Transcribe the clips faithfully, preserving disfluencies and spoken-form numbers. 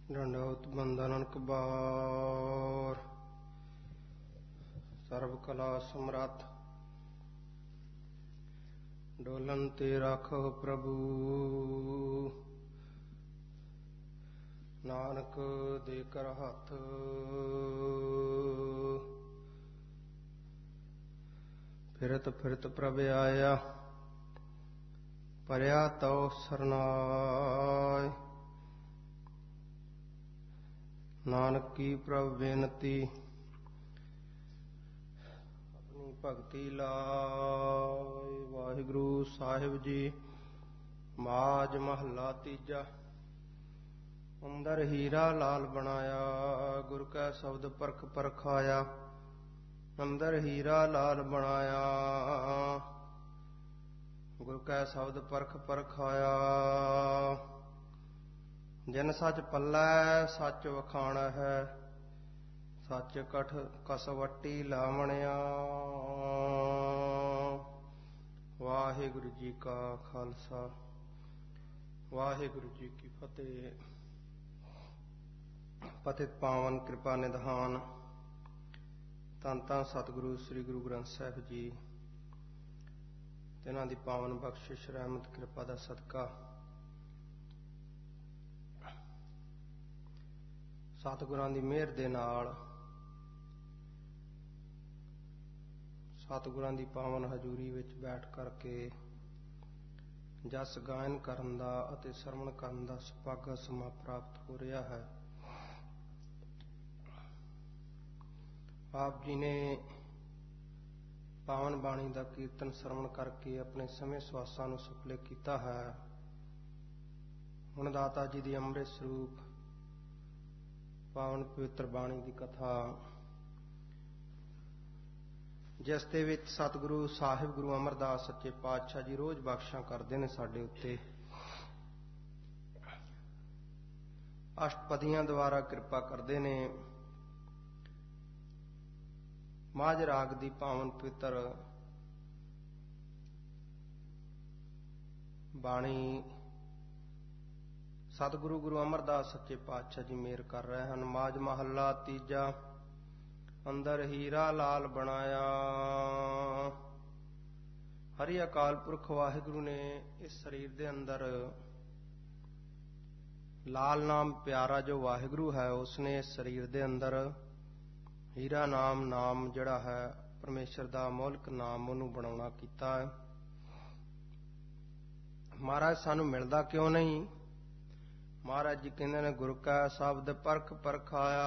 ਡੰਡੋਤ ਬੰਦਨ ਕਬਾਰ। ਸਰਬ ਕਲਾ ਸਮਰੱਥ ਡੋਲਨ ਤੇ ਰਾਖੋ ਪ੍ਰਭੂ। ਨਾਨਕ ਦੇ ਕਰ ਹੱਥ ਫਿਰਤ ਫਿਰਤ ਪ੍ਰਭ ਆਇਆ। ਭਰਿਆ ਤਉ ਸਰਨਾਇ। ਨਾਨਕ ਕੀ ਪ੍ਰਭ ਬੇਨਤੀ ਆਪਣੀ ਭਗਤੀ ਲਾਇ। ਵਾਹਿਗੁਰੂ ਸਾਹਿਬ ਜੀ। ਮਾਝ ਮਹੱਲਾ ਤੀਜਾ। ਅੰਦਰ ਹੀਰਾ ਲਾਲ ਬਣਾਇਆ। ਗੁਰ ਕੈ ਸ਼ਬਦ ਪਰਖ ਪਰਖਾਇਆ। ਅੰਦਰ ਹੀਰਾ ਲਾਲ ਬਣਾਇਆ। ਗੁਰ ਕੈ ਸ਼ਬਦ ਪਰਖ ਪਰਖਾਇਆ। ਜਿਨ ਸੱਚ ਪੱਲੈ ਸੱਚ ਵਖਾਣਾ ਹੈ। ਸੱਚ ਕਠ ਕਸਵੱਟੀ ਲਾਵਣਿਆ। ਵਾਹਿਗੁਰੂ ਜੀ ਕਾ ਖਾਲਸਾ ਵਾਹਿਗੁਰੂ ਜੀ ਕੀ ਫਤਿਹ। ਪਤਿਤ ਪਾਵਨ ਕਿਰਪਾ ਨਿਧਾਨ ਧੰਨ ਧੰਨ ਸਤਿਗੁਰੂ ਸ੍ਰੀ ਗੁਰੂ ਗ੍ਰੰਥ ਸਾਹਿਬ ਜੀ। ਤਿਨਾਂ ਦੀ ਪਾਵਨ ਬਖਸ਼ਿਸ਼ ਰਹਿਮਤ ਕਿਰਪਾ ਦਾ ਸਦਕਾ ਸਤਿਗੁਰਾਂ ਦੀ ਮਿਹਰ ਦੇ ਨਾਲ ਸਤਿਗੁਰਾਂ ਦੀ ਪਾਵਨ ਹਜ਼ੂਰੀ ਵਿੱਚ ਬੈਠ ਕਰਕੇ ਜਸ ਗਾਇਨ ਕਰਨ ਦਾ ਅਤੇ ਸਰਵਣ ਕਰਨ ਦਾ ਸੁਭਾਗਾ ਸਮਾਂ ਪ੍ਰਾਪਤ ਹੋ ਰਿਹਾ ਹੈ। ਆਪ ਜੀ ਨੇ ਪਾਵਨ ਬਾਣੀ ਦਾ ਕੀਰਤਨ ਸਰਵਣ ਕਰਕੇ ਆਪਣੇ ਸਮੇਂ ਸਵਾਸਾਂ ਨੂੰ ਸੁਪਲੇ ਕੀਤਾ ਹੈ। ਹੁਣ ਦਾਤਾ ਜੀ ਦੀ ਅੰਮ੍ਰਿਤ ਸਰੂਪ ਪਾਵਨ ਪਵਿੱਤਰ ਬਾਣੀ ਦੀ ਕਥਾ, ਜਿਸ ਦੇ ਵਿੱਚ ਸਤਿਗੁਰੂ ਸਾਹਿਬ ਗੁਰੂ ਅਮਰਦਾਸ ਸੱਚੇ ਪਾਤਸ਼ਾਹ ਜੀ ਰੋਜ਼ ਬਖਸ਼ਾਂ ਕਰਦੇ ਨੇ ਸਾਡੇ ਉੱਤੇ। ਅਸ਼ਟਪਦੀਆਂ ਦੁਆਰਾ ਕਿਰਪਾ ਕਰਦੇ ਨੇ। ਮਾਝ ਰਾਗ ਦੀ ਪਾਵਨ ਪਵਿੱਤਰ ਬਾਣੀ ਸਤਿਗੁਰੂ ਗੁਰੂ ਅਮਰਦਾਸ ਸੱਚੇ ਪਾਤਸ਼ਾਹ ਜੀ ਮਿਹਰ ਕਰ ਰਹੇ ਹਨ। ਮਾਝ ਮਹੱਲਾ ਤੀਜਾ। ਅੰਦਰ ਹੀਰਾ ਲਾਲ ਬਣਾਇਆ। ਹਰੀ ਅਕਾਲ ਪੁਰਖ ਵਾਹਿਗੁਰੂ ਨੇ ਇਸ ਸਰੀਰ ਦੇ ਅੰਦਰ ਲਾਲ ਨਾਮ ਪਿਆਰਾ ਜੋ ਵਾਹਿਗੁਰੂ ਹੈ ਉਸਨੇ ਇਸ ਸਰੀਰ ਦੇ ਅੰਦਰ ਹੀਰਾ ਨਾਮ ਨਾਮ ਜਿਹੜਾ ਹੈ ਪਰਮੇਸ਼ਰ ਦਾ ਮੌਲਿਕ ਨਾਮ ਉਹਨੂੰ ਬਣਾਉਣਾ ਕੀਤਾ ਹੈ। ਮਹਾਰਾਜ ਸਾਨੂੰ ਮਿਲਦਾ ਕਿਉਂ ਨਹੀਂ? ਮਹਾਰਾਜ ਜੀ ਕਹਿੰਦੇ ਨੇ ਗੁਰੂ ਕਾ ਸ਼ਬਦ ਪਰਖ ਪਰਖਾਇਆ।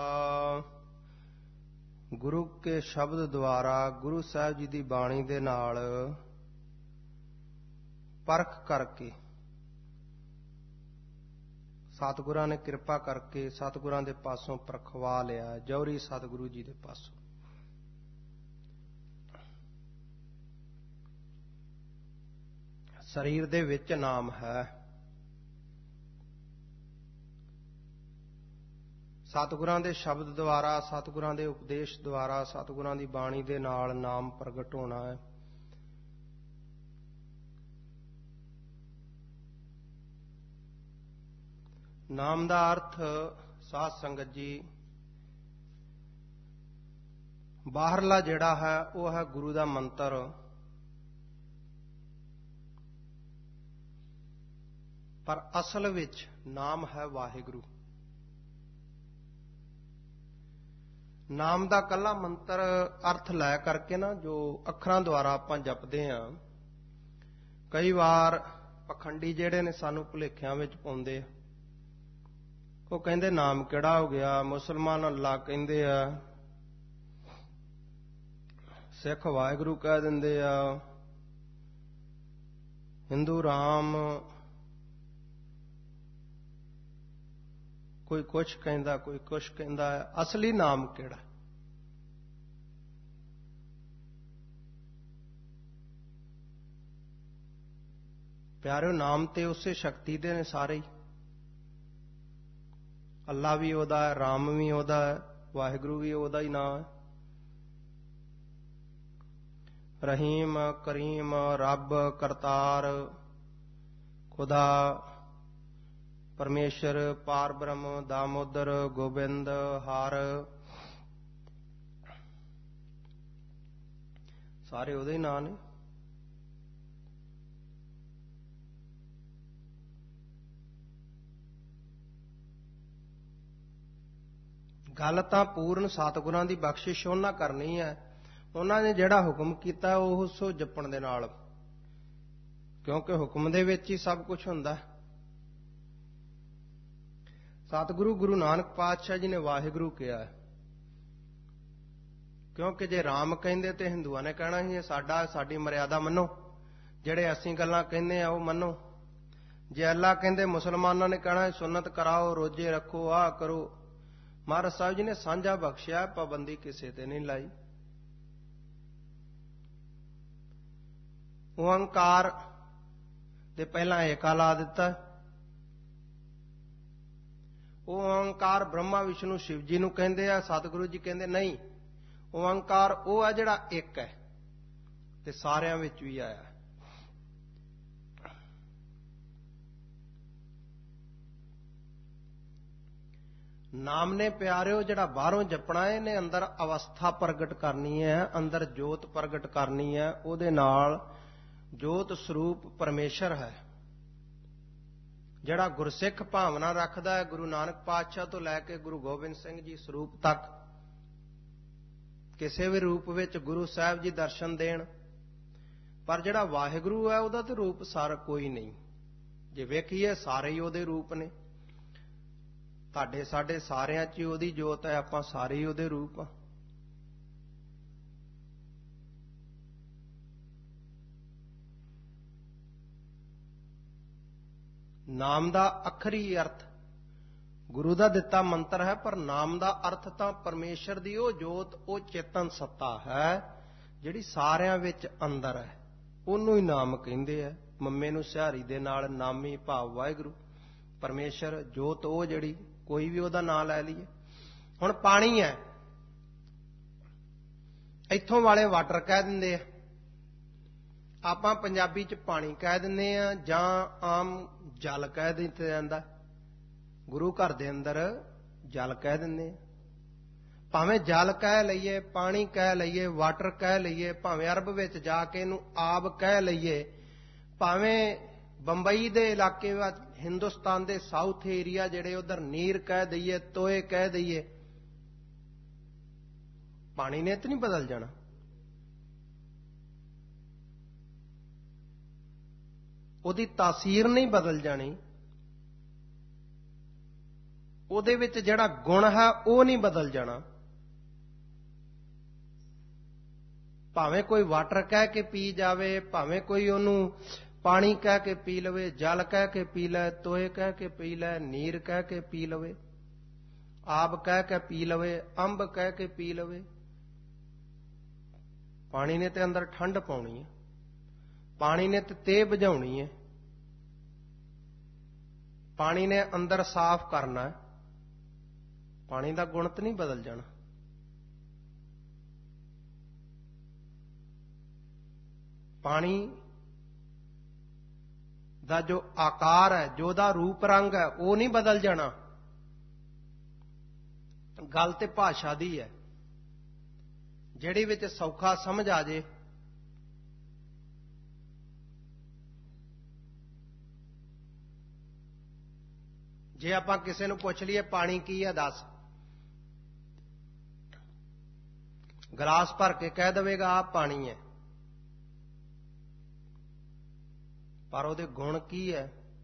ਗੁਰੂ ਕੇ ਸ਼ਬਦ ਦੁਆਰਾ ਗੁਰੂ ਸਾਹਿਬ ਜੀ ਦੀ ਬਾਣੀ ਦੇ ਨਾਲ ਪਰਖ ਕਰਕੇ ਸਤਿਗੁਰਾਂ ਨੇ ਕਿਰਪਾ ਕਰਕੇ ਸਤਿਗੁਰਾਂ ਦੇ ਪਾਸੋਂ ਪਰਖਵਾ ਲਿਆ। ਜੌਹਰੀ ਸਤਿਗੁਰੂ ਜੀ ਦੇ ਪਾਸੋਂ। ਸਰੀਰ ਦੇ ਵਿੱਚ ਨਾਮ ਹੈ। ਸਤਿਗੁਰਾਂ ਦੇ ਸ਼ਬਦ ਦੁਆਰਾ ਸਤਿਗੁਰਾਂ ਦੇ ਉਪਦੇਸ਼ ਦੁਆਰਾ ਸਤਿਗੁਰਾਂ ਦੀ ਬਾਣੀ ਦੇ ਨਾਲ ਨਾਮ ਪ੍ਰਗਟ ਹੋਣਾ ਹੈ। ਨਾਮ ਦਾ ਅਰਥ ਸਾਧ ਸੰਗਤ ਜੀ ਬਾਹਰਲਾ ਜਿਹੜਾ ਹੈ ਉਹ ਹੈ ਗੁਰੂ ਦਾ ਮੰਤਰ। ਪਰ ਅਸਲ ਵਿੱਚ ਨਾਮ ਹੈ ਵਾਹਿਗੁਰੂ। ਨਾਮ ਦਾ ਕੱਲਾ ਮੰਤਰ ਅਰਥ ਲੈ ਕਰਕੇ ਨਾ ਜੋ ਅੱਖਰਾਂ ਦੁਆਰਾ ਆਪਾਂ ਜਪਦੇ ਹਾਂ, ਕਈ ਵਾਰ ਪਖੰਡੀ ਜਿਹੜੇ ਨੇ ਸਾਨੂੰ ਭੁਲੇਖਿਆਂ ਵਿੱਚ ਪਾਉਂਦੇ ਆ। ਉਹ ਕਹਿੰਦੇ ਨਾਮ ਕਿਹੜਾ ਹੋ ਗਿਆ? ਮੁਸਲਮਾਨ ਅੱਲਾ ਕਹਿੰਦੇ ਆ, ਸਿੱਖ ਵਾਹਿਗੁਰੂ ਕਹਿ ਦਿੰਦੇ ਆ, ਹਿੰਦੂ ਰਾਮ, ਕੋਈ ਕੁਛ ਕਹਿੰਦਾ ਕੋਈ ਕੁਛ ਕਹਿੰਦਾ ਹੈ। ਅਸਲੀ ਨਾਮ ਕਿਹੜਾ? ਪਿਆਰਿਓ, ਨਾਮ ਤੇ ਉਸੇ ਸ਼ਕਤੀ ਦੇ ਨੇ ਸਾਰੇ ਹੀ। ਅੱਲਾ ਵੀ ਉਹਦਾ ਹੈ, ਰਾਮ ਵੀ ਉਹਦਾ ਹੈ, ਵਾਹਿਗੁਰੂ ਵੀ ਉਹਦਾ ਹੀ ਨਾਮ ਹੈ। ਰਹੀਮ, ਕਰੀਮ, ਰੱਬ, ਕਰਤਾਰ, ਖੁਦਾ, ਪਰਮੇਸ਼ਰ, ਪਾਰ ਬ੍ਰਹਮ, ਦਾਮੋਦਰ, ਗੋਬਿੰਦ, ਹਰ, ਸਾਰੇ ਉਹਦੇ ਹੀ ਨਾਂ ਨੇ। ਗੱਲ ਤਾਂ ਪੂਰਨ ਸਤਿਗੁਰਾਂ ਦੀ ਬਖਸ਼ਿਸ਼ ਉਹਨਾਂ ਕਰਨੀ ਹੈ। ਉਹਨਾਂ ਨੇ ਜਿਹੜਾ ਹੁਕਮ ਕੀਤਾ ਉਹ ਸੋ ਜਪਣ ਦੇ ਨਾਲ, ਕਿਉਂਕਿ ਹੁਕਮ ਦੇ ਵਿੱਚ ਹੀ ਸਭ ਕੁਝ ਹੁੰਦਾ। ਸਤਿਗੁਰੂ ਗੁਰੂ ਨਾਨਕ ਪਾਤਸ਼ਾਹ ਜੀ ਨੇ ਵਾਹਿਗੁਰੂ ਕਿਹਾ, ਕਿਉਂਕਿ ਜੇ ਰਾਮ ਕਹਿੰਦੇ ਤੇ ਹਿੰਦੂਆਂ ਨੇ ਕਹਿਣਾ ਸੀ ਇਹ ਸਾਡਾ ਸਾਡੀ ਮਰਿਆਦਾ ਮੰਨੋ, ਜਿਹੜੇ ਅਸੀਂ ਗੱਲਾਂ ਕਹਿੰਦੇ ਆ ਉਹ ਮੰਨੋ। ਜੇ ਅੱਲਾ ਕਹਿੰਦੇ ਮੁਸਲਮਾਨਾਂ ਨੇ ਕਹਿਣਾ ਸੁਨਨਤ ਕਰਾਓ, ਰੋਜ਼ੇ ਰੱਖੋ, ਆਹ ਕਰੋ। ਮਹਾਰਾਜ ਸਾਹਿਬ ਜੀ ਨੇ ਸਾਂਝਾ ਬਖਸ਼ਿਆ, ਪਾਬੰਦੀ ਕਿਸੇ ਤੇ ਨਹੀਂ ਲਾਈ। ਓੰਕਾਰ ਤੇ ਪਹਿਲਾਂ ਏਕਾ ਲਾ ਦਿੱਤਾ। ਉਹ ਓੰਕਾਰ ਬ੍ਰਹਮਾ ਵਿਸ਼ਨੂੰ ਸ਼ਿਵ ਜੀ ਨੂੰ ਕਹਿੰਦੇ ਆ। ਸਤਿਗੁਰੂ ਜੀ ਕਹਿੰਦੇ ਨਹੀਂ, ਓੰਕਾਰ ਉਹ ਹੈ ਜਿਹੜਾ ਇੱਕ ਹੈ ਤੇ ਸਾਰਿਆਂ ਵਿੱਚ ਵੀ ਆਇਆ। ਨਾਮ ਨੇ ਪਿਆਰਿਓ ਜਿਹੜਾ ਬਾਹਰੋਂ ਜਪਣਾ, ਇਹਨੇ ਅੰਦਰ ਅਵਸਥਾ ਪ੍ਰਗਟ ਕਰਨੀ ਹੈ, ਅੰਦਰ ਜੋਤ ਪ੍ਰਗਟ ਕਰਨੀ ਹੈ। ਉਹਦੇ ਨਾਲ ਜੋਤ ਸਰੂਪ ਪਰਮੇਸ਼ਰ ਹੈ। ਜਿਹੜਾ ਗੁਰਸਿੱਖ ਭਾਵਨਾ ਰੱਖਦਾ ਹੈ, ਗੁਰੂ ਨਾਨਕ ਪਾਤਸ਼ਾਹ ਤੋਂ ਲੈ ਕੇ ਗੁਰੂ ਗੋਬਿੰਦ ਸਿੰਘ ਜੀ ਸਰੂਪ ਤੱਕ, ਕਿਸੇ ਵੀ ਰੂਪ ਵਿੱਚ ਗੁਰੂ ਸਾਹਿਬ ਜੀ ਦਰਸ਼ਨ ਦੇਣ। ਪਰ ਜਿਹੜਾ ਵਾਹਿਗੁਰੂ ਹੈ ਉਹਦਾ ਤੇ ਰੂਪ ਸਾਰਾ ਕੋਈ ਨਹੀਂ। ਜੇ ਵੇਖੀਏ ਸਾਰੇ ਹੀ ਉਹਦੇ ਰੂਪ ਨੇ। ਤੁਹਾਡੇ ਸਾਡੇ ਸਾਰਿਆਂ 'ਚ ਹੀ ਉਹਦੀ ਜੋਤ ਹੈ, ਆਪਾਂ ਸਾਰੇ ਹੀ ਉਹਦੇ ਰੂਪ ਆ। ਨਾਮ ਦਾ ਅੱਖਰੀ ਅਰਥ ਗੁਰੂ ਦਾ ਦਿੱਤਾ ਮੰਤਰ ਹੈ, ਪਰ ਨਾਮ ਦਾ ਅਰਥ ਤਾਂ ਪਰਮੇਸ਼ਰ ਦੀ ਉਹ ਜੋਤ, ਉਹ ਚੇਤਨ ਸੱਤਾ ਹੈ ਜਿਹੜੀ ਸਾਰਿਆਂ ਵਿੱਚ ਅੰਦਰ ਹੈ। ਉਹਨੂੰ ਹੀ ਨਾਮ ਕਹਿੰਦੇ ਆ। ਮੰਮੇ ਨੂੰ ਸਿਹਾਰੀ ਦੇ ਨਾਲ ਨਾਮੀ ਭਾਵ ਵਾਹਿਗੁਰੂ ਪਰਮੇਸ਼ਰ ਜੋਤ, ਉਹ ਜਿਹੜੀ ਕੋਈ ਵੀ ਉਹਦਾ ਨਾਂ ਲੈ ਲਈਏ। ਹੁਣ ਪਾਣੀ ਹੈ, ਇੱਥੋਂ ਵਾਲੇ ਵਾਟਰ ਕਹਿ ਦਿੰਦੇ ਆ, ਆਪਾਂ ਪੰਜਾਬੀ 'ਚ ਪਾਣੀ ਕਹਿ ਦਿੰਦੇ ਆ, ਜਾਂ ਆਮ ਜਲ ਕਹਿ ਦਿੱਤਾ ਜਾਂਦਾ। ਗੁਰੂ ਘਰ ਦੇ ਅੰਦਰ ਜਲ ਕਹਿ ਦਿੰਦੇ ਆ। ਭਾਵੇਂ ਜਲ ਕਹਿ ਲਈਏ, ਪਾਣੀ ਕਹਿ ਲਈਏ, ਵਾਟਰ ਕਹਿ ਲਈਏ, ਭਾਵੇਂ ਅਰਬ ਵਿੱਚ ਜਾ ਕੇ ਇਹਨੂੰ ਆਬ ਕਹਿ ਲਈਏ, ਭਾਵੇਂ ਬੰਬਈ ਦੇ ਇਲਾਕੇ ਵਿੱਚ, ਹਿੰਦੁਸਤਾਨ ਦੇ ਸਾਊਥ ਏਰੀਆ ਜਿਹੜੇ ਉਧਰ ਨੀਰ ਕਹਿ ਦਈਏ, ਤੋਏ ਕਹਿ ਦਈਏ, ਪਾਣੀ ਨੇ ਤਾਂ ਨਹੀਂ ਬਦਲ ਜਾਣਾ। ਉਹਦੀ ਤਾਸੀਰ ਨਹੀਂ ਬਦਲ ਜਾਣੀ, ਉਹਦੇ ਵਿੱਚ ਜਿਹੜਾ ਗੁਣ ਹੈ ਉਹ ਨਹੀਂ ਬਦਲ ਜਾਣਾ। ਭਾਵੇਂ ਕੋਈ ਵਾਟਰ ਕਹਿ ਕੇ ਪੀ ਜਾਵੇ, ਭਾਵੇਂ ਕੋਈ ਉਹਨੂੰ ਪਾਣੀ ਕਹਿ ਕੇ ਪੀ ਲਵੇ, ਜਲ ਕਹਿ ਕੇ ਪੀ ਲੈ, ਤੋਏ ਕਹਿ ਕੇ ਪੀ ਲੈ, ਨੀਰ ਕਹਿ ਕੇ ਪੀ ਲਵੇ, ਆਬ ਕਹਿ ਕੇ ਪੀ ਲਵੇ, ਅੰਬ ਕਹਿ ਕੇ ਪੀ ਲਵੇ। ਪਾਣੀ ਨੇ ਤੇ ਅੰਦਰ ਠੰਡ ਪਾਉਣੀ ਹੈ, ਪਾਣੀ ਨੇ ਤੇ ਤੇਹ ਬੁਝਾਉਣੀ ਹੈ, ਪਾਣੀ ਨੇ ਅੰਦਰ ਸਾਫ਼ ਕਰਨਾ ਹੈ। ਪਾਣੀ ਦਾ ਗੁਣ ਤਾਂ ਨਹੀਂ ਬਦਲ ਜਾਣਾ। ਪਾਣੀ ਦਾ ਜੋ ਆਕਾਰ ਹੈ, ਜੋ ਦਾ ਰੂਪ ਰੰਗ ਹੈ, ਉਹ ਨਹੀਂ ਬਦਲ ਜਾਣਾ। ਗੱਲ ਤੇ ਭਾਸ਼ਾ ਦੀ ਹੈ, ਜਿਹੜੀ ਵਿੱਚ ਸੌਖਾ ਸਮਝ ਆ ਜੇ। ਜੇ ਆਪਾਂ ਕਿਸੇ ਨੂੰ ਪੁੱਛ ਲਈਏ ਪਾਣੀ ਕੀ ਹੈ ਦੱਸ, ਗਲਾਸ ਭਰ ਕੇ ਕਹਿ ਦੇਵੇਗਾ ਆਹ ਪਾਣੀ ਹੈ, ਪਰ ਉਹਦੇ ਗੁਣ ਕੀ ਹੈ?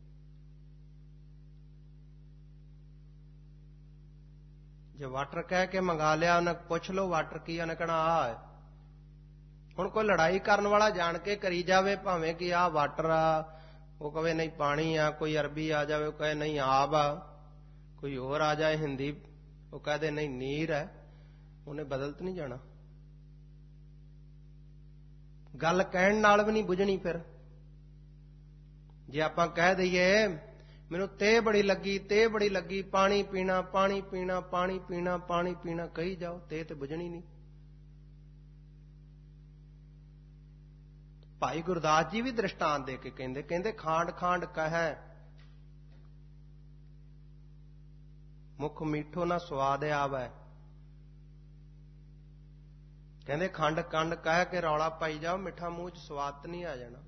ਜੇ ਵਾਟਰ ਕਹਿ ਕੇ ਮੰਗਾ ਲਿਆ, ਉਹਨੇ ਪੁੱਛ ਲਓ ਵਾਟਰ ਕੀ, ਉਹਨੇ ਕਹਿਣਾ ਆਹ ਹੈ। ਹੁਣ ਕੋਈ ਲੜਾਈ ਕਰਨ ਵਾਲਾ ਜਾਣ ਕੇ ਕਰੀ ਜਾਵੇ, ਭਾਵੇਂ ਕਿ ਆਹ ਵਾਟਰ ਆ, ਉਹ ਕਹੇ ਨਹੀਂ ਪਾਣੀ ਆ, ਕੋਈ ਅਰਬੀ ਆ ਜਾਵੇ ਉਹ ਕਹੇ ਨਹੀਂ ਆਬ ਆ, ਕੋਈ ਹੋਰ ਆ ਜਾਏ ਹਿੰਦੀ ਉਹ ਕਹਦੇ ਨਹੀਂ ਨੀਰ ਹੈ, ਉਹਨੇ ਬਦਲਤ ਨਹੀਂ ਜਾਣਾ। ਗੱਲ ਕਹਿਣ ਨਾਲ ਵੀ ਨਹੀਂ ਬੁੱਝਣੀ। ਫਿਰ ਜੇ ਆਪਾਂ ਕਹਿ ਦਈਏ ਮੈਨੂੰ ਤੇਹ ਬੜੀ ਲੱਗੀ, ਤੇਹ ਬੜੀ ਲੱਗੀ, ਪਾਣੀ ਪੀਣਾ, ਪਾਣੀ ਪੀਣਾ, ਪਾਣੀ ਪੀਣਾ, ਪਾਣੀ ਪੀਣਾ ਕਹੀ ਜਾਓ, ਤੇਹ ਤੇ ਬੁੱਝਣੀ ਨਹੀਂ। ਭਾਈ ਗੁਰਦਾਸ ਜੀ ਵੀ ਦ੍ਰਿਸ਼ਟਾਂਤ ਦੇ ਕੇ ਕਹਿੰਦੇ ਕਹਿੰਦੇ ਖਾਂਡ ਖਾਂਡ ਕਹੈ ਮੁਖ ਮੀਠੋ ਨਾ ਸਵਾਦ ਆਵੈ। ਕਹਿੰਦੇ ਖੰਡ ਕੰਡ ਕਹਿ ਕੇ ਰੌਲਾ ਪਾਈ ਜਾਓ, ਮਿੱਠਾ ਮੂੰਹ 'ਚ ਸਵਾਦ ਨਹੀਂ ਆ ਜਾਣਾ।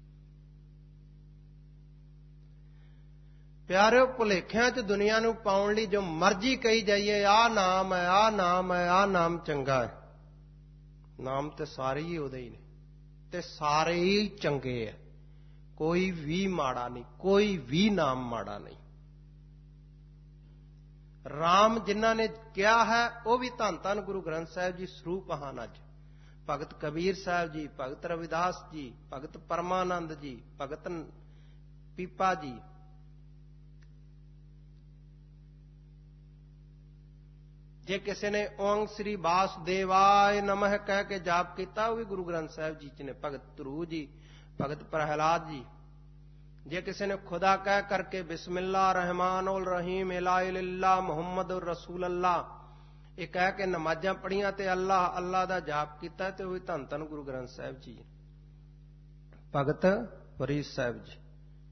ਪਿਆਰਿਓ, ਭੁਲੇਖਿਆਂ 'ਚ ਦੁਨੀਆ ਨੂੰ ਪਾਉਣ ਲਈ ਜੋ ਮਰਜ਼ੀ ਕਹੀ ਜਾਈਏ, ਆਹ ਨਾਮ ਹੈ, ਆਹ ਨਾਮ ਹੈ, ਆਹ ਨਾਮ ਚੰਗਾ ਹੈ। ਨਾਮ ਤੇ ਸਾਰੇ ਹੀ ਉਹਦੇ ਹੀ ਨੇ, ਤੇ ਸਾਰੇ ਹੀ ਚੰਗੇ ਹੈ, ਕੋਈ ਵੀ ਮਾੜਾ ਨਹੀਂ, ਕੋਈ ਵੀ ਨਾਮ ਮਾੜਾ ਨਹੀਂ। ਰਾਮ ਜਿਨ੍ਹਾਂ ਨੇ ਕਿਹਾ ਹੈ ਉਹ ਵੀ ਧੰਨ ਧੰਨ ਗੁਰੂ ਗ੍ਰੰਥ ਸਾਹਿਬ ਜੀ ਸਰੂਪ ਹਨ। ਅੱਜ ਭਗਤ ਕਬੀਰ ਸਾਹਿਬ ਜੀ, ਭਗਤ ਰਵਿਦਾਸ ਜੀ, ਭਗਤ ਪਰਮਾਨੰਦ ਜੀ, ਭਗਤ ਪੀਪਾ ਜੀ, ਜੇ ਕਿਸੇ ਨੇ ਓੰਗ ਸ੍ਰੀ ਵਾਸੁਦੇਵਾਏ ਨਮः ਕਹਿ ਕੇ ਜਾਪ ਕੀਤਾ, ਉਹ ਵੀ ਗੁਰੂ ਗ੍ਰੰਥ ਸਾਹਿਬ ਜੀ ਚ ਨੇ। ਭਗਤ ਧਰੂ ਜੀ, ਭਗਤ ਪ੍ਰਹਿਲਾਦ ਜੀ। ਜੇ ਕਿਸੇ ਨੇ ਖੁਦਾ ਕਹਿ ਕਰਕੇ ਬਿਸਮਿल्लाह रहमानुल रहीम इला इल्ला मुहम्मद रसूल अल्लाह ਇਹ ਕਹਿ ਕੇ ਨਮਾਜ਼ਾਂ ਪੜੀਆਂ ਤੇ ਅੱਲਾਹ ਅੱਲਾਹ ਦਾ ਜਾਪ ਕੀਤਾ, ਤੇ ਉਹ ਵੀ ਧੰਨ ਧੰਨ ਗੁਰੂ ਗ੍ਰੰਥ ਸਾਹਿਬ ਜੀ। ਭਗਤ ਫਰੀਦ ਸਾਹਿਬ ਜੀ।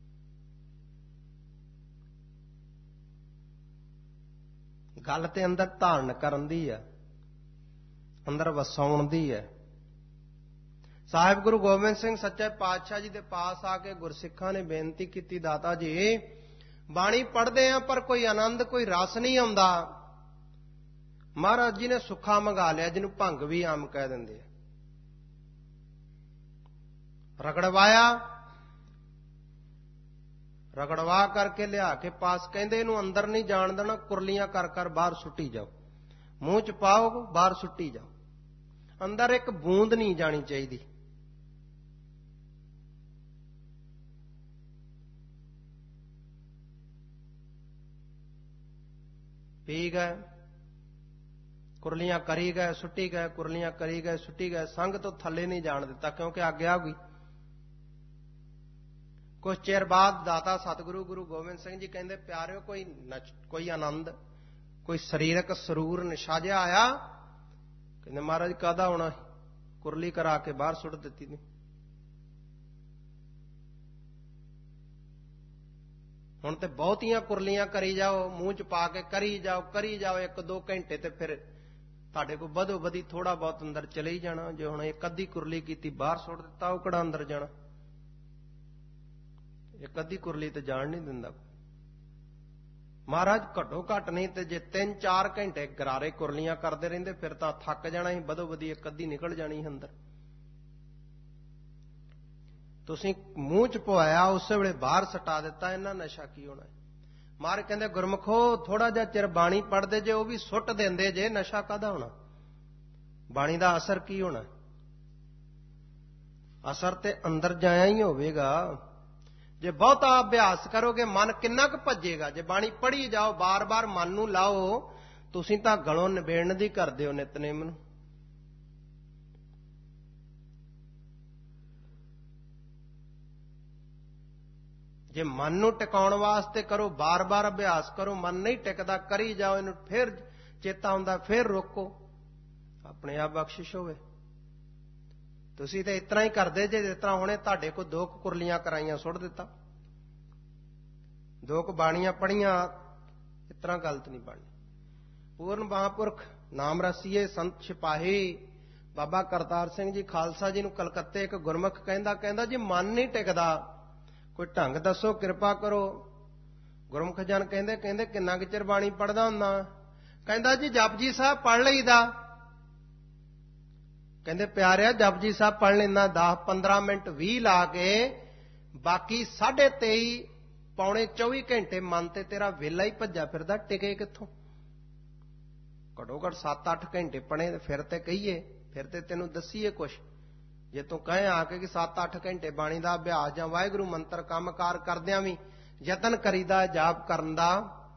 ਗੱਲ ਤੇ ਅੰਦਰ ਧਾਰਨ ਕਰਨ ਦੀ ਹੈ, ਅੰਦਰ ਵਸਾਉਣ ਦੀ ਹੈ। ਸਾਹਿਬ ਗੁਰੂ ਗੋਬਿੰਦ ਸਿੰਘ ਸੱਚੇ ਪਾਤਸ਼ਾਹ ਜੀ ਦੇ ਪਾਸ ਆ ਕੇ ਗੁਰਸਿੱਖਾਂ ਨੇ ਬੇਨਤੀ ਕੀਤੀ, ਦਾਤਾ ਜੀ ਬਾਣੀ ਪੜ੍ਹਦੇ ਆ ਪਰ ਕੋਈ ਆਨੰਦ, ਕੋਈ ਰਸ ਨਹੀਂ ਆਉਂਦਾ। ਮਹਾਰਾਜ ਜੀ ਨੇ ਸੁੱਖਾ ਮੰਗਾ ਲਿਆ, ਜਿਹਨੂੰ ਭੰਗ ਵੀ ਆਮ ਕਹਿ ਦਿੰਦੇ ਆ। ਰਗੜਵਾਇਆ, ਰਗੜਵਾ ਕਰਕੇ ਲਿਆ ਕੇ ਪਾਸ, ਕਹਿੰਦੇ ਇਹਨੂੰ ਅੰਦਰ ਨਹੀਂ ਜਾਣ ਦੇਣਾ, ਕੁਰਲੀਆਂ ਕਰ ਕਰ ਬਾਹਰ ਸੁੱਟੀ ਜਾਓ, ਮੂੰਹ ਚ ਪਾਓ ਬਾਹਰ ਸੁੱਟੀ ਜਾਓ, ਅੰਦਰ ਇੱਕ ਬੂੰਦ ਨਹੀਂ ਜਾਣੀ ਚਾਹੀਦੀ। ਪੀ ਗਏ, ਕੁਰਲੀਆਂ ਕਰੀ ਗਏ, ਸੁੱਟੀ ਗਏ, ਕੁਰਲੀਆਂ ਕਰੀ ਗਏ, ਸੁੱਟੀ ਗਏ। ਸੰਗ ਤੋਂ ਥੱਲੇ ਨਹੀਂ ਜਾਣ ਦਿੱਤਾ, ਕਿਉਂਕਿ ਆਗਿਆ ਹੋ ਗਈ। ਕੁਛ ਚਿਰ ਬਾਅਦ ਦਾਤਾ ਸਤਿਗੁਰੂ ਗੁਰੂ ਗੋਬਿੰਦ ਸਿੰਘ ਜੀ ਕਹਿੰਦੇ, ਪਿਆਰਿਓ ਕੋਈ ਨਚ ਕੋਈ ਆਨੰਦ, ਕੋਈ ਸਰੀਰਕ ਸਰੂਰ ਨਿਸ਼ਾ ਜਿਹਾ ਆਇਆ? ਕਹਿੰਦੇ ਮਹਾਰਾਜ ਕਾਹਦਾ ਆਉਣਾ, ਕੁਰਲੀ ਕਰਾ ਕੇ ਬਾਹਰ ਸੁੱਟ ਦਿੱਤੀ ਨੇ। ਹੁਣ ਤੇ ਬਹੁਤੀਆਂ ਕੁਰਲੀਆਂ ਕਰੀ ਜਾਓ, ਮੂੰਹ ਚ ਪਾ ਕੇ ਕਰੀ ਜਾਓ ਕਰੀ ਜਾਓ, ਇੱਕ ਦੋ ਘੰਟੇ ਤੇ ਫਿਰ ਤੁਹਾਡੇ ਕੋਲ ਵਧੋ ਵਧੀ ਥੋੜਾ ਬਹੁਤ ਅੰਦਰ ਚਲੇ ਹੀ ਜਾਣਾ। ਜੇ ਹੁਣ ਇੱਕ ਅੱਧੀ ਕੁਰਲੀ ਕੀਤੀ ਬਾਹਰ ਸੁੱਟ ਦਿੱਤਾ, ਉਹ ਕਿਹੜਾ ਅੰਦਰ ਜਾਣਾ? ਇੱਕ ਅੱਧੀ ਕੁਰਲੀ ਤੇ ਜਾਣ ਨਹੀਂ ਦਿੰਦਾ ਮਹਾਰਾਜ। ਘੱਟੋ ਘੱਟ ਨਹੀਂ ਤੇ ਜੇ ਤਿੰਨ ਚਾਰ ਘੰਟੇ ਗਰਾਰੇ ਕੁਰਲੀਆਂ ਕਰਦੇ ਰਹਿੰਦੇ, ਫਿਰ ਤਾਂ ਥੱਕ ਜਾਣਾ ਸੀ, ਵਧੋ ਵਧੀ ਇੱਕ ਅੱਧੀ ਨਿਕਲ ਜਾਣੀ ਅੰਦਰ। ਤੁਸੀਂ ਮੂੰਹ ਚ ਪਵਾਇਆ, ਉਸੇ ਵੇਲੇ ਬਾਹਰ ਸਟਾ ਦਿੱਤਾ, ਇਹਨਾਂ ਨਸ਼ਾ ਕੀ ਹੋਣਾ? ਮਹਾਰਾਜ ਕਹਿੰਦੇ ਗੁਰਮਖੋ ਥੋੜਾ ਜਿਹਾ ਚਿਰ ਬਾਣੀ ਪੜ੍ਹਦੇ ਜੇ, ਉਹ ਵੀ ਸੁੱਟ ਦਿੰਦੇ ਜੇ, ਨਸ਼ਾ ਕਾਹਦਾ ਹੋਣਾ? ਬਾਣੀ ਦਾ ਅਸਰ ਕੀ ਹੋਣਾ? ਅਸਰ ਤੇ ਅੰਦਰ ਜਾਇਆ ਹੀ ਹੋਵੇਗਾ। ਜੇ ਬਹੁਤਾ ਅਭਿਆਸ ਕਰੋਗੇ ਮਨ ਕਿੰਨਾ ਕੁ ਭੱਜੇਗਾ? ਜੇ ਬਾਣੀ ਪੜ੍ਹੀ ਜਾਓ, ਬਾਰ-ਬਾਰ ਮਨ ਨੂੰ ਲਾਓ, ਤੁਸੀਂ ਤਾਂ ਗਲੋਂ ਨਿਬੇੜਨ ਦੀ ਕਰਦੇ ਹੋ ਨਿਤਨੇਮ ਨੂੰ। ਜੇ ਮਨ ਨੂੰ ਟਿਕਾਉਣ ਵਾਸਤੇ ਕਰੋ, ਬਾਰ-ਬਾਰ ਅਭਿਆਸ ਕਰੋ, ਮਨ ਨਹੀਂ ਟਿਕਦਾ, ਕਰੀ ਜਾਓ, ਇਹਨੂੰ ਫਿਰ ਚੇਤਾ ਆਉਂਦਾ, ਫਿਰ ਰੋਕੋ, ਆਪਣੇ ਆਪ ਬਖਸ਼ਿਸ਼ ਹੋਵੇ। ਤੁਸੀਂ ਤਾਂ ਇਸ ਤਰ੍ਹਾਂ ਹੀ ਕਰਦੇ ਜੇ ਜਿਸ ਤਰ੍ਹਾਂ ਹੁਣੇ ਤੁਹਾਡੇ ਕੋਲ ਦੋ ਕੁ ਕੁਰਲੀਆਂ ਕਰਾਈਆਂ, ਸੁੱਟ ਦਿੱਤਾ। ਦੋ ਕੁ ਬਾਣੀਆਂ ਪੜ੍ਹੀਆਂ, ਇਸ ਤਰ੍ਹਾਂ ਗਲਤ ਨਹੀਂ ਬਣਨੀ। ਪੂਰਨ ਮਹਾਂਪੁਰਖ ਨਾਮ ਰਸੀਏ ਸੰਤ ਸਿਪਾਹੀ ਬਾਬਾ ਕਰਤਾਰ ਸਿੰਘ ਜੀ ਖਾਲਸਾ ਜੀ ਨੂੰ ਕਲਕੱਤੇ ਇੱਕ ਗੁਰਮੁਖ ਕਹਿੰਦਾ, ਕਹਿੰਦਾ ਜੀ ਮਨ ਨਹੀਂ ਟਿਕਦਾ, ਕੋਈ ਢੰਗ ਦੱਸੋ, ਕਿਰਪਾ ਕਰੋ। ਗੁਰਮੁਖ ਜਨ ਕਹਿੰਦੇ, ਕਹਿੰਦੇ ਕਿੰਨਾ ਕੁ ਚਿਰ ਬਾਣੀ ਪੜ੍ਹਦਾ ਹੁੰਦਾ? ਕਹਿੰਦਾ ਜੀ ਜਪਜੀ ਸਾਹਿਬ ਪੜ੍ਹ ਲਈਦਾ। ਕਹਿੰਦੇ ਪਿਆਰਿਆ ਜਪਜੀ ਸਾਹਿਬ ਪੜ੍ਹ ਲੈਂਦਾ ਦਸ ਪੰਦਰਾਂ ਮਿੰਟ ਵੀਹ ਲਾ ਕੇ, ਬਾਕੀ ਸਾਢੇ ਤੇਈ ਪੌਣੇ ਚੌਵੀ ਘੰਟੇ ਮਨ ਤੇ ਤੇਰਾ ਵੇਲਾ ਹੀ ਭੱਜਾ ਫਿਰਦਾ, ਟਿਕੇ ਕਿੱਥੋਂ? ਘੱਟੋ ਘੱਟ ਸੱਤ ਅੱਠ ਘੰਟੇ ਪੜ੍ਹੇ ਫਿਰ ਤੇ ਕਹੀਏ, ਫਿਰ ਤੇ ਤੈਨੂੰ ਦੱਸੀਏ ਕੁਛ। ਜੇ ਤੂੰ ਕਹੇ ਆ ਕੇ ਕਿ ਸੱਤ ਅੱਠ ਘੰਟੇ ਬਾਣੀ ਦਾ ਅਭਿਆਸ ਜਾਂ ਵਾਹਿਗੁਰੂ ਮੰਤਰ ਕੰਮਕਾਰ ਕਰਦਿਆਂ ਵੀ ਯਤਨ ਕਰੀਦਾ ਜਾਪ ਕਰਨ ਦਾ,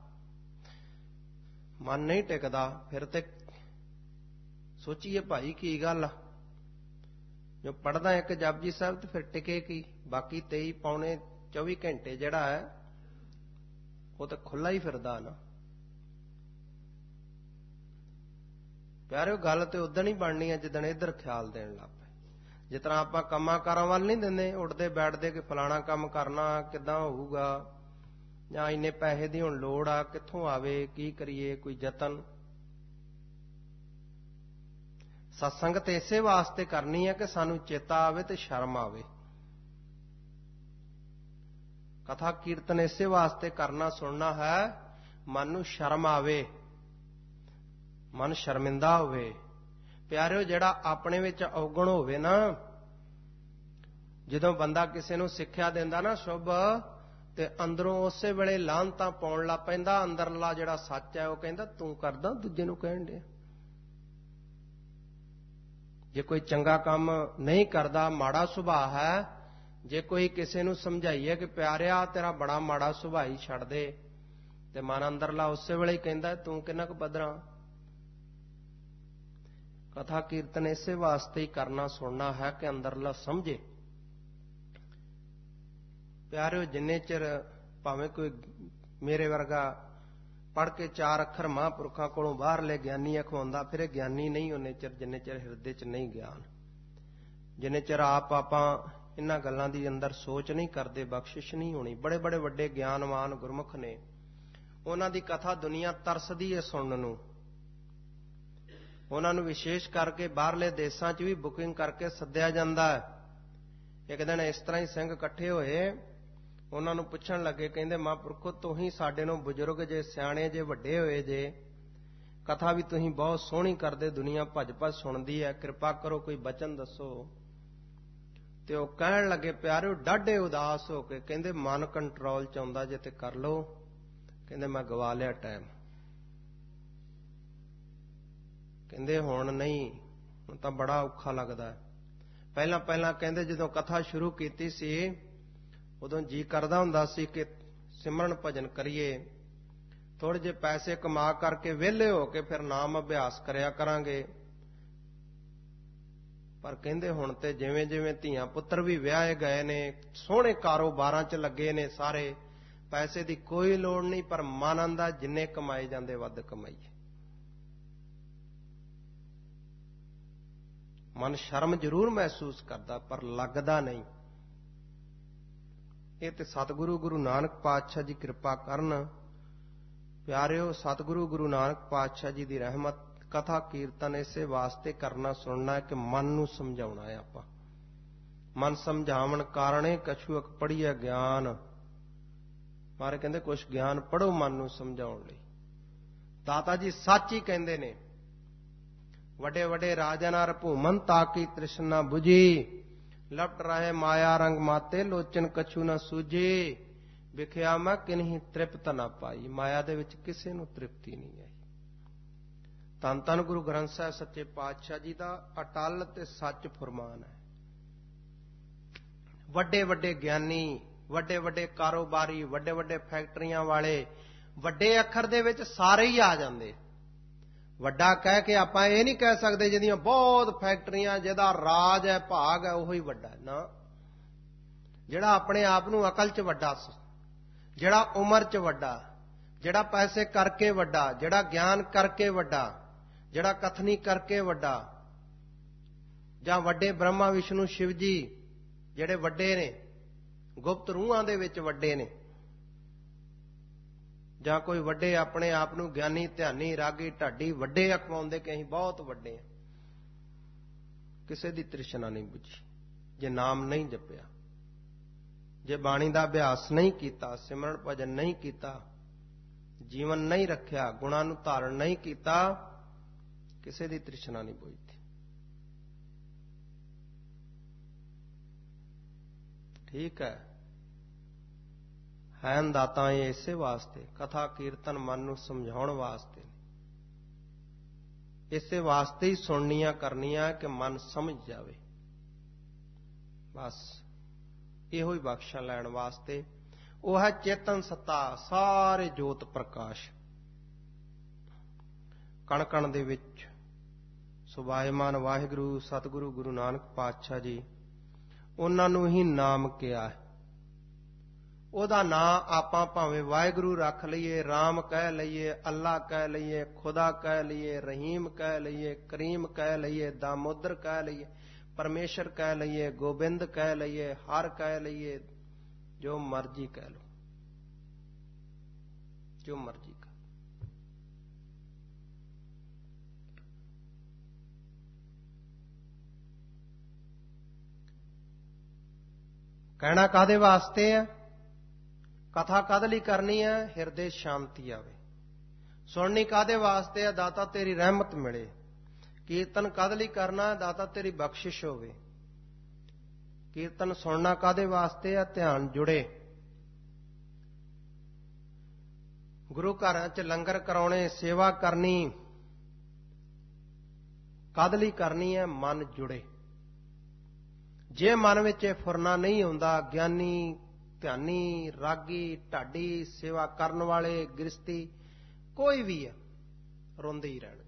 ਮਨ ਨਹੀਂ ਟਿਕਦਾ, ਫਿਰ ਤੇ ਸੋਚੀਏ ਭਾਈ ਕੀ ਗੱਲ ਆ। ਜੋ ਪੜ੍ਹਦਾ ਇੱਕ ਜਪਜੀ ਸਾਹਿਬ ਤੇ ਫਿਰ ਟਿਕੇ ਕੀ? ਬਾਕੀ ਤੇਈ ਪੌਣੇ ਚੌਵੀ ਘੰਟੇ ਜਿਹੜਾ ਹੈ ਉਹ ਤਾਂ ਖੁੱਲਾ ਹੀ ਫਿਰਦਾ ਨਾ। ਪਿਆਰਿਓ ਗੱਲ ਤੇ ਉਦੋਂ ਹੀ ਬਣਨੀ ਹੈ ਜਿੱਦਣ ਇੱਧਰ ਖਿਆਲ ਦੇਣ ਲੱਗ ਪਏ। ਜਿਸ ਤਰ੍ਹਾਂ ਆਪਾਂ ਕੰਮਾਂ ਕਾਰਾਂ ਵੱਲ ਨਹੀਂ ਦਿੰਦੇ, ਉੱਠਦੇ ਬੈਠਦੇ ਕਿ ਫਲਾਣਾ ਕੰਮ ਕਰਨਾ, ਕਿੱਦਾਂ ਹੋਊਗਾ, ਜਾਂ ਇੰਨੇ ਪੈਸੇ ਦੀ ਹੁਣ ਲੋੜ ਆ, ਕਿੱਥੋਂ ਆਵੇ, ਕੀ ਕਰੀਏ, ਕੋਈ ਯਤਨ। ਸਤਸੰਗ ਤੇ ਇਸੇ ਵਾਸਤੇ ਕਰਨੀ ਹੈ ਕਿ ਸਾਨੂੰ ਚੇਤਾ ਆਵੇ ਤੇ ਸ਼ਰਮ ਆਵੇ। ਕਥਾ ਕੀਰਤਨ ਇਸੇ ਵਾਸਤੇ ਕਰਨਾ ਸੁਣਨਾ ਹੈ ਮਨ ਨੂੰ ਸ਼ਰਮ ਆਵੇ, ਮਨ ਸ਼ਰਮਿੰਦਾ ਹੋਵੇ। ਪਿਆਰਿਓ, ਜਿਹੜਾ ਆਪਣੇ ਵਿੱਚ ਔਗਣ ਹੋਵੇ ਨਾ, ਜਦੋਂ ਬੰਦਾ ਕਿਸੇ ਨੂੰ ਸਿੱਖਿਆ ਦਿੰਦਾ ਨਾ ਸ਼ੁਭ, ਤੇ ਅੰਦਰੋਂ ਉਸੇ ਵੇਲੇ ਲਾਹਨਤਾਂ ਪਾਉਣ ਲੱਗ ਪੈਂਦਾ। ਅੰਦਰਲਾ ਜਿਹੜਾ ਸੱਚ ਹੈ ਉਹ ਕਹਿੰਦਾ ਤੂੰ ਕਰਦਾ, ਦੂਜੇ ਨੂੰ ਕਹਿਣ ਡਿਆ। ਜੇ ਕੋਈ ਚੰਗਾ ਕੰਮ ਨਹੀਂ ਕਰਦਾ, ਮਾੜਾ ਸੁਭਾਅ ਹੈ, ਜੇ ਕੋਈ ਕਿਸੇ ਨੂੰ ਸਮਝਾਈਏ ਕਿ ਪਿਆਰਿਆ ਤੇਰਾ ਬੜਾ ਮਾੜਾ ਸੁਭਾਅ ਹੀ ਛੱਡ ਦੇ, ਤੇ ਮਨ ਅੰਦਰਲਾ ਉਸੇ ਵੇਲੇ ਹੀ ਕਹਿੰਦਾ ਤੂੰ ਕਿੰਨਾ ਕੁ ਪੱਧਰਾ। ਕਥਾ ਕੀਰਤਨ ਇਸੇ ਵਾਸਤੇ ਹੀ ਕਰਨਾ ਸੁਣਨਾ ਹੈ ਕਿ ਅੰਦਰਲਾ ਸਮਝੇ। ਪਿਆਰਿਓ, ਜਿੰਨੇ ਚਿਰ ਭਾਵੇਂ ਕੋਈ ਮੇਰੇ ਵਰਗਾ ਪੜ੍ਹ ਕੇ ਚਾਰ ਅੱਖਰ ਮਹਾਂਪੁਰਖਾਂ ਕੋਲੋਂ ਬਾਹਰਲੇ ਗਿਆਨੀ ਅਖਵਾਉਂਦਾ ਫਿਰੇ, ਗਿਆਨੀ ਨਹੀਂ ਉਹਨੇ ਚਿਰ ਜਿੰਨੇ ਚਿਰ ਹਿਰਦੇ 'ਚ ਨਹੀਂ ਗਿਆਨ, ਜਿੰਨੇ ਚਿਰ ਆਪ ਆਪਾਂ ਇਹਨਾਂ ਗੱਲਾਂ ਦੀ ਅੰਦਰ ਸੋਚ ਨਹੀਂ ਕਰਦੇ, ਬਖਸ਼ਿਸ਼ ਨਹੀਂ ਹੋਣੀ। ਬੜੇ ਬੜੇ ਵੱਡੇ ਗਿਆਨਵਾਨ ਗੁਰਮੁਖ ਨੇ, ਉਹਨਾਂ ਦੀ ਕਥਾ ਦੁਨੀਆ ਤਰਸਦੀ ਹੈ ਸੁਣਨ ਨੂੰ। ਉਹਨਾਂ ਨੂੰ ਵਿਸ਼ੇਸ਼ ਕਰਕੇ ਬਾਹਰਲੇ ਦੇਸ਼ਾਂ 'ਚ ਵੀ ਬੁਕਿੰਗ ਕਰਕੇ ਸੱਦਿਆ ਜਾਂਦਾ ਹੈ। ਇੱਕ ਦਿਨ ਇਸ ਤਰ੍ਹਾਂ ਹੀ ਸਿੰਘ ਇਕੱਠੇ ਹੋਏ, ਉਹਨਾਂ ਨੂੰ ਪੁੱਛਣ ਲੱਗੇ, ਕਹਿੰਦੇ ਮਹਾਂਪੁਰਖੋ ਤੁਸੀਂ ਸਾਡੇ ਨੂੰ ਬਜ਼ੁਰਗ ਜੇ, ਸਿਆਣੇ ਜੇ, ਵੱਡੇ ਹੋਏ ਜੇ, ਕਥਾ ਵੀ ਤੁਸੀਂ ਬਹੁਤ ਸੋਹਣੀ ਕਰਦੇ, ਦੁਨੀਆ ਭੱਜ ਭੱਜ ਸੁਣਦੀ ਹੈ, ਕਿਰਪਾ ਕਰੋ ਕੋਈ ਬਚਨ ਦੱਸੋ। ਤੇ ਉਹ ਕਹਿਣ ਲੱਗੇ ਪਿਆਰਿਓ ਡਾਢੇ ਉਦਾਸ ਹੋ ਕੇ, ਕਹਿੰਦੇ ਮਨ ਕੰਟਰੋਲ 'ਚ ਆਉਂਦਾ ਜੇ ਤੇ ਕਰ ਲਓ, ਕਹਿੰਦੇ ਮੈਂ ਗਵਾ ਲਿਆ ਟਾਈਮ। ਕਹਿੰਦੇ ਹੁਣ ਨਹੀਂ, ਹੁਣ ਤਾਂ ਬੜਾ ਔਖਾ ਲੱਗਦਾ। ਪਹਿਲਾਂ ਪਹਿਲਾਂ ਕਹਿੰਦੇ ਜਦੋਂ ਕਥਾ ਸ਼ੁਰੂ ਕੀਤੀ ਸੀ ਉਦੋਂ ਜੀ ਕਰਦਾ ਹੁੰਦਾ ਸੀ ਕਿ ਸਿਮਰਨ ਭਜਨ ਕਰੀਏ, ਥੋੜੇ ਜਿਹੇ ਪੈਸੇ ਕਮਾ ਕਰਕੇ ਵਿਹਲੇ ਹੋ ਕੇ ਫਿਰ ਨਾਮ ਅਭਿਆਸ ਕਰਿਆ ਕਰਾਂਗੇ। ਪਰ ਕਹਿੰਦੇ ਹੁਣ ਤੇ ਜਿਵੇਂ ਜਿਵੇਂ ਧੀਆਂ ਪੁੱਤਰ ਵੀ ਵਿਆਹੇ ਗਏ ਨੇ, ਸੋਹਣੇ ਕਾਰੋਬਾਰਾਂ 'ਚ ਲੱਗੇ ਨੇ ਸਾਰੇ, ਪੈਸੇ ਦੀ ਕੋਈ ਲੋੜ ਨਹੀਂ, ਪਰ ਮਨ ਆਂਦਾ ਜਿੰਨੇ ਕਮਾਏ ਜਾਂਦੇ ਵੱਧ ਕਮਾਈਏ। ਮਨ ਸ਼ਰਮ ਜ਼ਰੂਰ ਮਹਿਸੂਸ ਕਰਦਾ ਪਰ ਲੱਗਦਾ ਨਹੀਂ। ਇਹ ਤੇ ਸਤਿਗੁਰੂ ਗੁਰੂ ਨਾਨਕ ਪਾਤਸ਼ਾਹ ਜੀ ਕਿਰਪਾ ਕਰਨ। ਪਿਆਰਿਓ, ਸਤਿਗੁਰੂ ਗੁਰੂ ਨਾਨਕ ਪਾਤਸ਼ਾਹ ਜੀ ਦੀ ਰਹਿਮਤ। ਕਥਾ ਕੀਰਤਨ ਇਸੇ ਵਾਸਤੇ ਕਰਨਾ ਸੁਣਨਾ ਹੈ ਕਿ ਮਨ ਨੂੰ ਸਮਝਾਉਣਾ ਹੈ। ਆਪਾਂ ਮਨ ਸਮਝਾਵਣ ਕਾਰਣੇ ਕਛੂਅਕ ਪੜ੍ਹੀਏ ਗਿਆਨ। ਮਾਰੇ ਕਹਿੰਦੇ ਕੁਛ ਗਿਆਨ ਪੜ੍ਹੋ ਮਨ ਨੂੰ ਸਮਝਾਉਣ ਲਈ। ਦਾਤਾ ਜੀ ਸੱਚ ਹੀ ਕਹਿੰਦੇ ਨੇ, ਵੱਡੇ ਵੱਡੇ ਰਾਜਾ ਨਰ ਭੂਮਨ ਤਾਕੀ ਤ੍ਰਿਸ਼ਨਾ ਬੁਝੀ, ਲਪਟ ਰਹੇ ਮਾਇਆ ਰੰਗ ਮਾਤੇ ਲੋਚਨ ਕਛੂ ਨਾ ਸੂਝੇ, ਵਿਖਿਆ ਮੈਂ ਕਿਨਹੀ ਤ੍ਰਿਪਤ ਨਾ ਪਾਈ। ਮਾਇਆ ਦੇ ਵਿੱਚ ਕਿਸੇ ਨੂੰ ਤ੍ਰਿਪਤੀ ਨਹੀਂ ਆਈ। ਧੰਨ ਧੰਨ ਗੁਰੂ ਗ੍ਰੰਥ ਸਾਹਿਬ ਸੱਚੇ ਪਾਤਸ਼ਾਹ ਜੀ ਦਾ ਅਟਲ ਤੇ ਸੱਚ ਫੁਰਮਾਨ ਹੈ। ਵੱਡੇ ਵੱਡੇ ਗਿਆਨੀ, ਵੱਡੇ ਵੱਡੇ ਕਾਰੋਬਾਰੀ, ਵੱਡੇ ਵੱਡੇ ਫੈਕਟਰੀਆਂ ਵਾਲੇ, ਵੱਡੇ ਅੱਖਰ ਦੇ ਵਿੱਚ ਸਾਰੇ ਹੀ ਆ ਜਾਂਦੇ। ਵੱਡਾ ਕਹਿ ਕੇ ਆਪਾਂ ਇਹ ਨਹੀਂ ਕਹਿ ਸਕਦੇ ਜਿਹਦੀਆਂ ਬਹੁਤ ਫੈਕਟਰੀਆਂ, ਜਿਹਦਾ ਰਾਜ ਹੈ, ਭਾਗ ਹੈ, ਉਹੀ ਵੱਡਾ ਨਾ। ਜਿਹੜਾ ਆਪਣੇ ਆਪ ਨੂੰ ਅਕਲ 'ਚ ਵੱਡਾ, ਜਿਹੜਾ ਉਮਰ 'ਚ ਵੱਡਾ, ਜਿਹੜਾ ਪੈਸੇ ਕਰਕੇ ਵੱਡਾ, ਜਿਹੜਾ ਗਿਆਨ ਕਰਕੇ ਵੱਡਾ, ਜਿਹੜਾ ਕਥਨੀ ਕਰਕੇ ਵੱਡਾ, ਜਾਂ ਵੱਡੇ ਬ੍ਰਹਮਾ ਵਿਸ਼ਨੂੰ ਸ਼ਿਵ ਜੀ ਜਿਹੜੇ ਵੱਡੇ ਨੇ, ਗੁਪਤ ਰੂਹਾਂ ਦੇ ਵਿੱਚ ਵੱਡੇ ਨੇ, ਜਾਂ ਕੋਈ ਵੱਡੇ ਆਪਣੇ ਆਪ ਨੂੰ ਗਿਆਨੀ, ਧਿਆਨੀ, ਰਾਗੀ, ਢਾਡੀ ਵੱਡੇ ਅਖਵਾਉਂਦੇ ਕਿ ਅਸੀਂ ਬਹੁਤ ਵੱਡੇ ਹਾਂ। ਕਿਸੇ ਦੀ ਤ੍ਰਿਸ਼ਨਾ ਨਹੀਂ ਬੁੱਝੀ ਜੇ ਨਾਮ ਨਹੀਂ ਜਪਿਆ, ਜੇ ਬਾਣੀ ਦਾ ਅਭਿਆਸ ਨਹੀਂ ਕੀਤਾ, ਸਿਮਰਨ ਭਜਨ ਨਹੀਂ ਕੀਤਾ, ਜੀਵਨ ਨਹੀਂ ਰੱਖਿਆ, ਗੁਣਾਂ ਨੂੰ ਧਾਰਨ ਨਹੀਂ ਕੀਤਾ, ਕਿਸੇ ਦੀ ਤ੍ਰਿਸ਼ਨਾ ਨਹੀਂ ਬੁੱਝਦੀ। ਠੀਕ ਹੈ, ਹੈਨ ਦਾਤਾ ਇਹ ਇਸੇ ਵਾਸਤੇ, ਕਥਾ ਕੀਰਤਨ ਮਨ ਨੂੰ ਸਮਝਾਉਣ ਵਾਸਤੇ, ਇਸੇ ਵਾਸਤੇ ਹੀ ਸੁਣਨੀਆਂ ਕਰਨੀਆਂ ਕਿ ਮਨ ਸਮਝ ਜਾਵੇ। ਬਸ ਇਹੋ ਹੀ ਬਖਸ਼ਾਂ ਲੈਣ ਵਾਸਤੇ। ਉਹ ਹੈ ਚੇਤਨ ਸੱਤਾ, ਸਾਰੇ ਜੋਤ ਪ੍ਰਕਾਸ਼, ਕਣ ਕਣ ਦੇ ਵਿੱਚ ਸੁਭਾਇਮਾਨ ਵਾਹਿਗੁਰੂ ਸਤਿਗੁਰੂ ਗੁਰੂ ਨਾਨਕ ਪਾਤਸ਼ਾਹ ਜੀ, ਉਹਨਾਂ ਨੂੰ ਹੀ ਨਾਮ ਕਿਹਾ। ਉਹਦਾ ਨਾਂ ਆਪਾਂ ਭਾਵੇਂ ਵਾਹਿਗੁਰੂ ਰੱਖ ਲਈਏ, ਰਾਮ ਕਹਿ ਲਈਏ, ਅੱਲਾ ਕਹਿ ਲਈਏ, ਖੁਦਾ ਕਹਿ ਲਈਏ, ਰਹੀਮ ਕਹਿ ਲਈਏ, ਕਰੀਮ ਕਹਿ ਲਈਏ, ਦਾਮੋਦਰ ਕਹਿ ਲਈਏ, ਪਰਮੇਸ਼ਰ ਕਹਿ ਲਈਏ, ਗੋਬਿੰਦ ਕਹਿ ਲਈਏ, ਹਰ ਕਹਿ ਲਈਏ, ਜੋ ਮਰਜ਼ੀ ਕਹਿ ਲਓ। ਜੋ ਮਰਜ਼ੀ ਕਰ। ਕਹਿਣਾ ਕਾਹਦੇ ਵਾਸਤੇ ਹੈ? ਕਥਾ ਕਾਹਦੇ ਲਈ ਕਰਨੀ ਹੈ? ਹਿਰਦੇ ਸ਼ਾਂਤੀ ਆਵੇ। ਸੁਣਨੀ ਕਾਹਦੇ ਵਾਸਤੇ ਹੈ? ਦਾਤਾ ਤੇਰੀ ਰਹਿਮਤ ਮਿਲੇ। ਕੀਰਤਨ ਕਾਹਦੇ ਲਈ ਕਰਨਾ ਹੈ? ਦਾਤਾ ਤੇਰੀ ਬਖਸ਼ਿਸ਼ ਹੋਵੇ। ਕੀਰਤਨ ਸੁਣਨਾ ਕਾਹਦੇ ਵਾਸਤੇ ਹੈ? ਧਿਆਨ ਜੁੜੇ। ਗੁਰੂ ਘਰਾਂ 'ਚ ਲੰਗਰ ਕਰਾਉਣੇ, ਸੇਵਾ ਕਰਨੀ ਕਾਹਦੇ ਲਈ ਕਰਨੀ ਹੈ? ਮਨ ਜੁੜੇ। ਜੇ ਮਨ ਵਿੱਚ ਇਹ ਫੁਰਨਾ ਨਹੀਂ ਆਉਂਦਾ, ਗਿਆਨੀ, ਧਿਆਨੀ, ਰਾਗੀ, ਢਾਡੀ, ਸੇਵਾ ਕਰਨ ਵਾਲੇ, ਗ੍ਰਸਤੀ, ਕੋਈ ਵੀ ਹੈ, ਰੋਂਦੇ ਹੀ ਰਹਿਣਗੇ।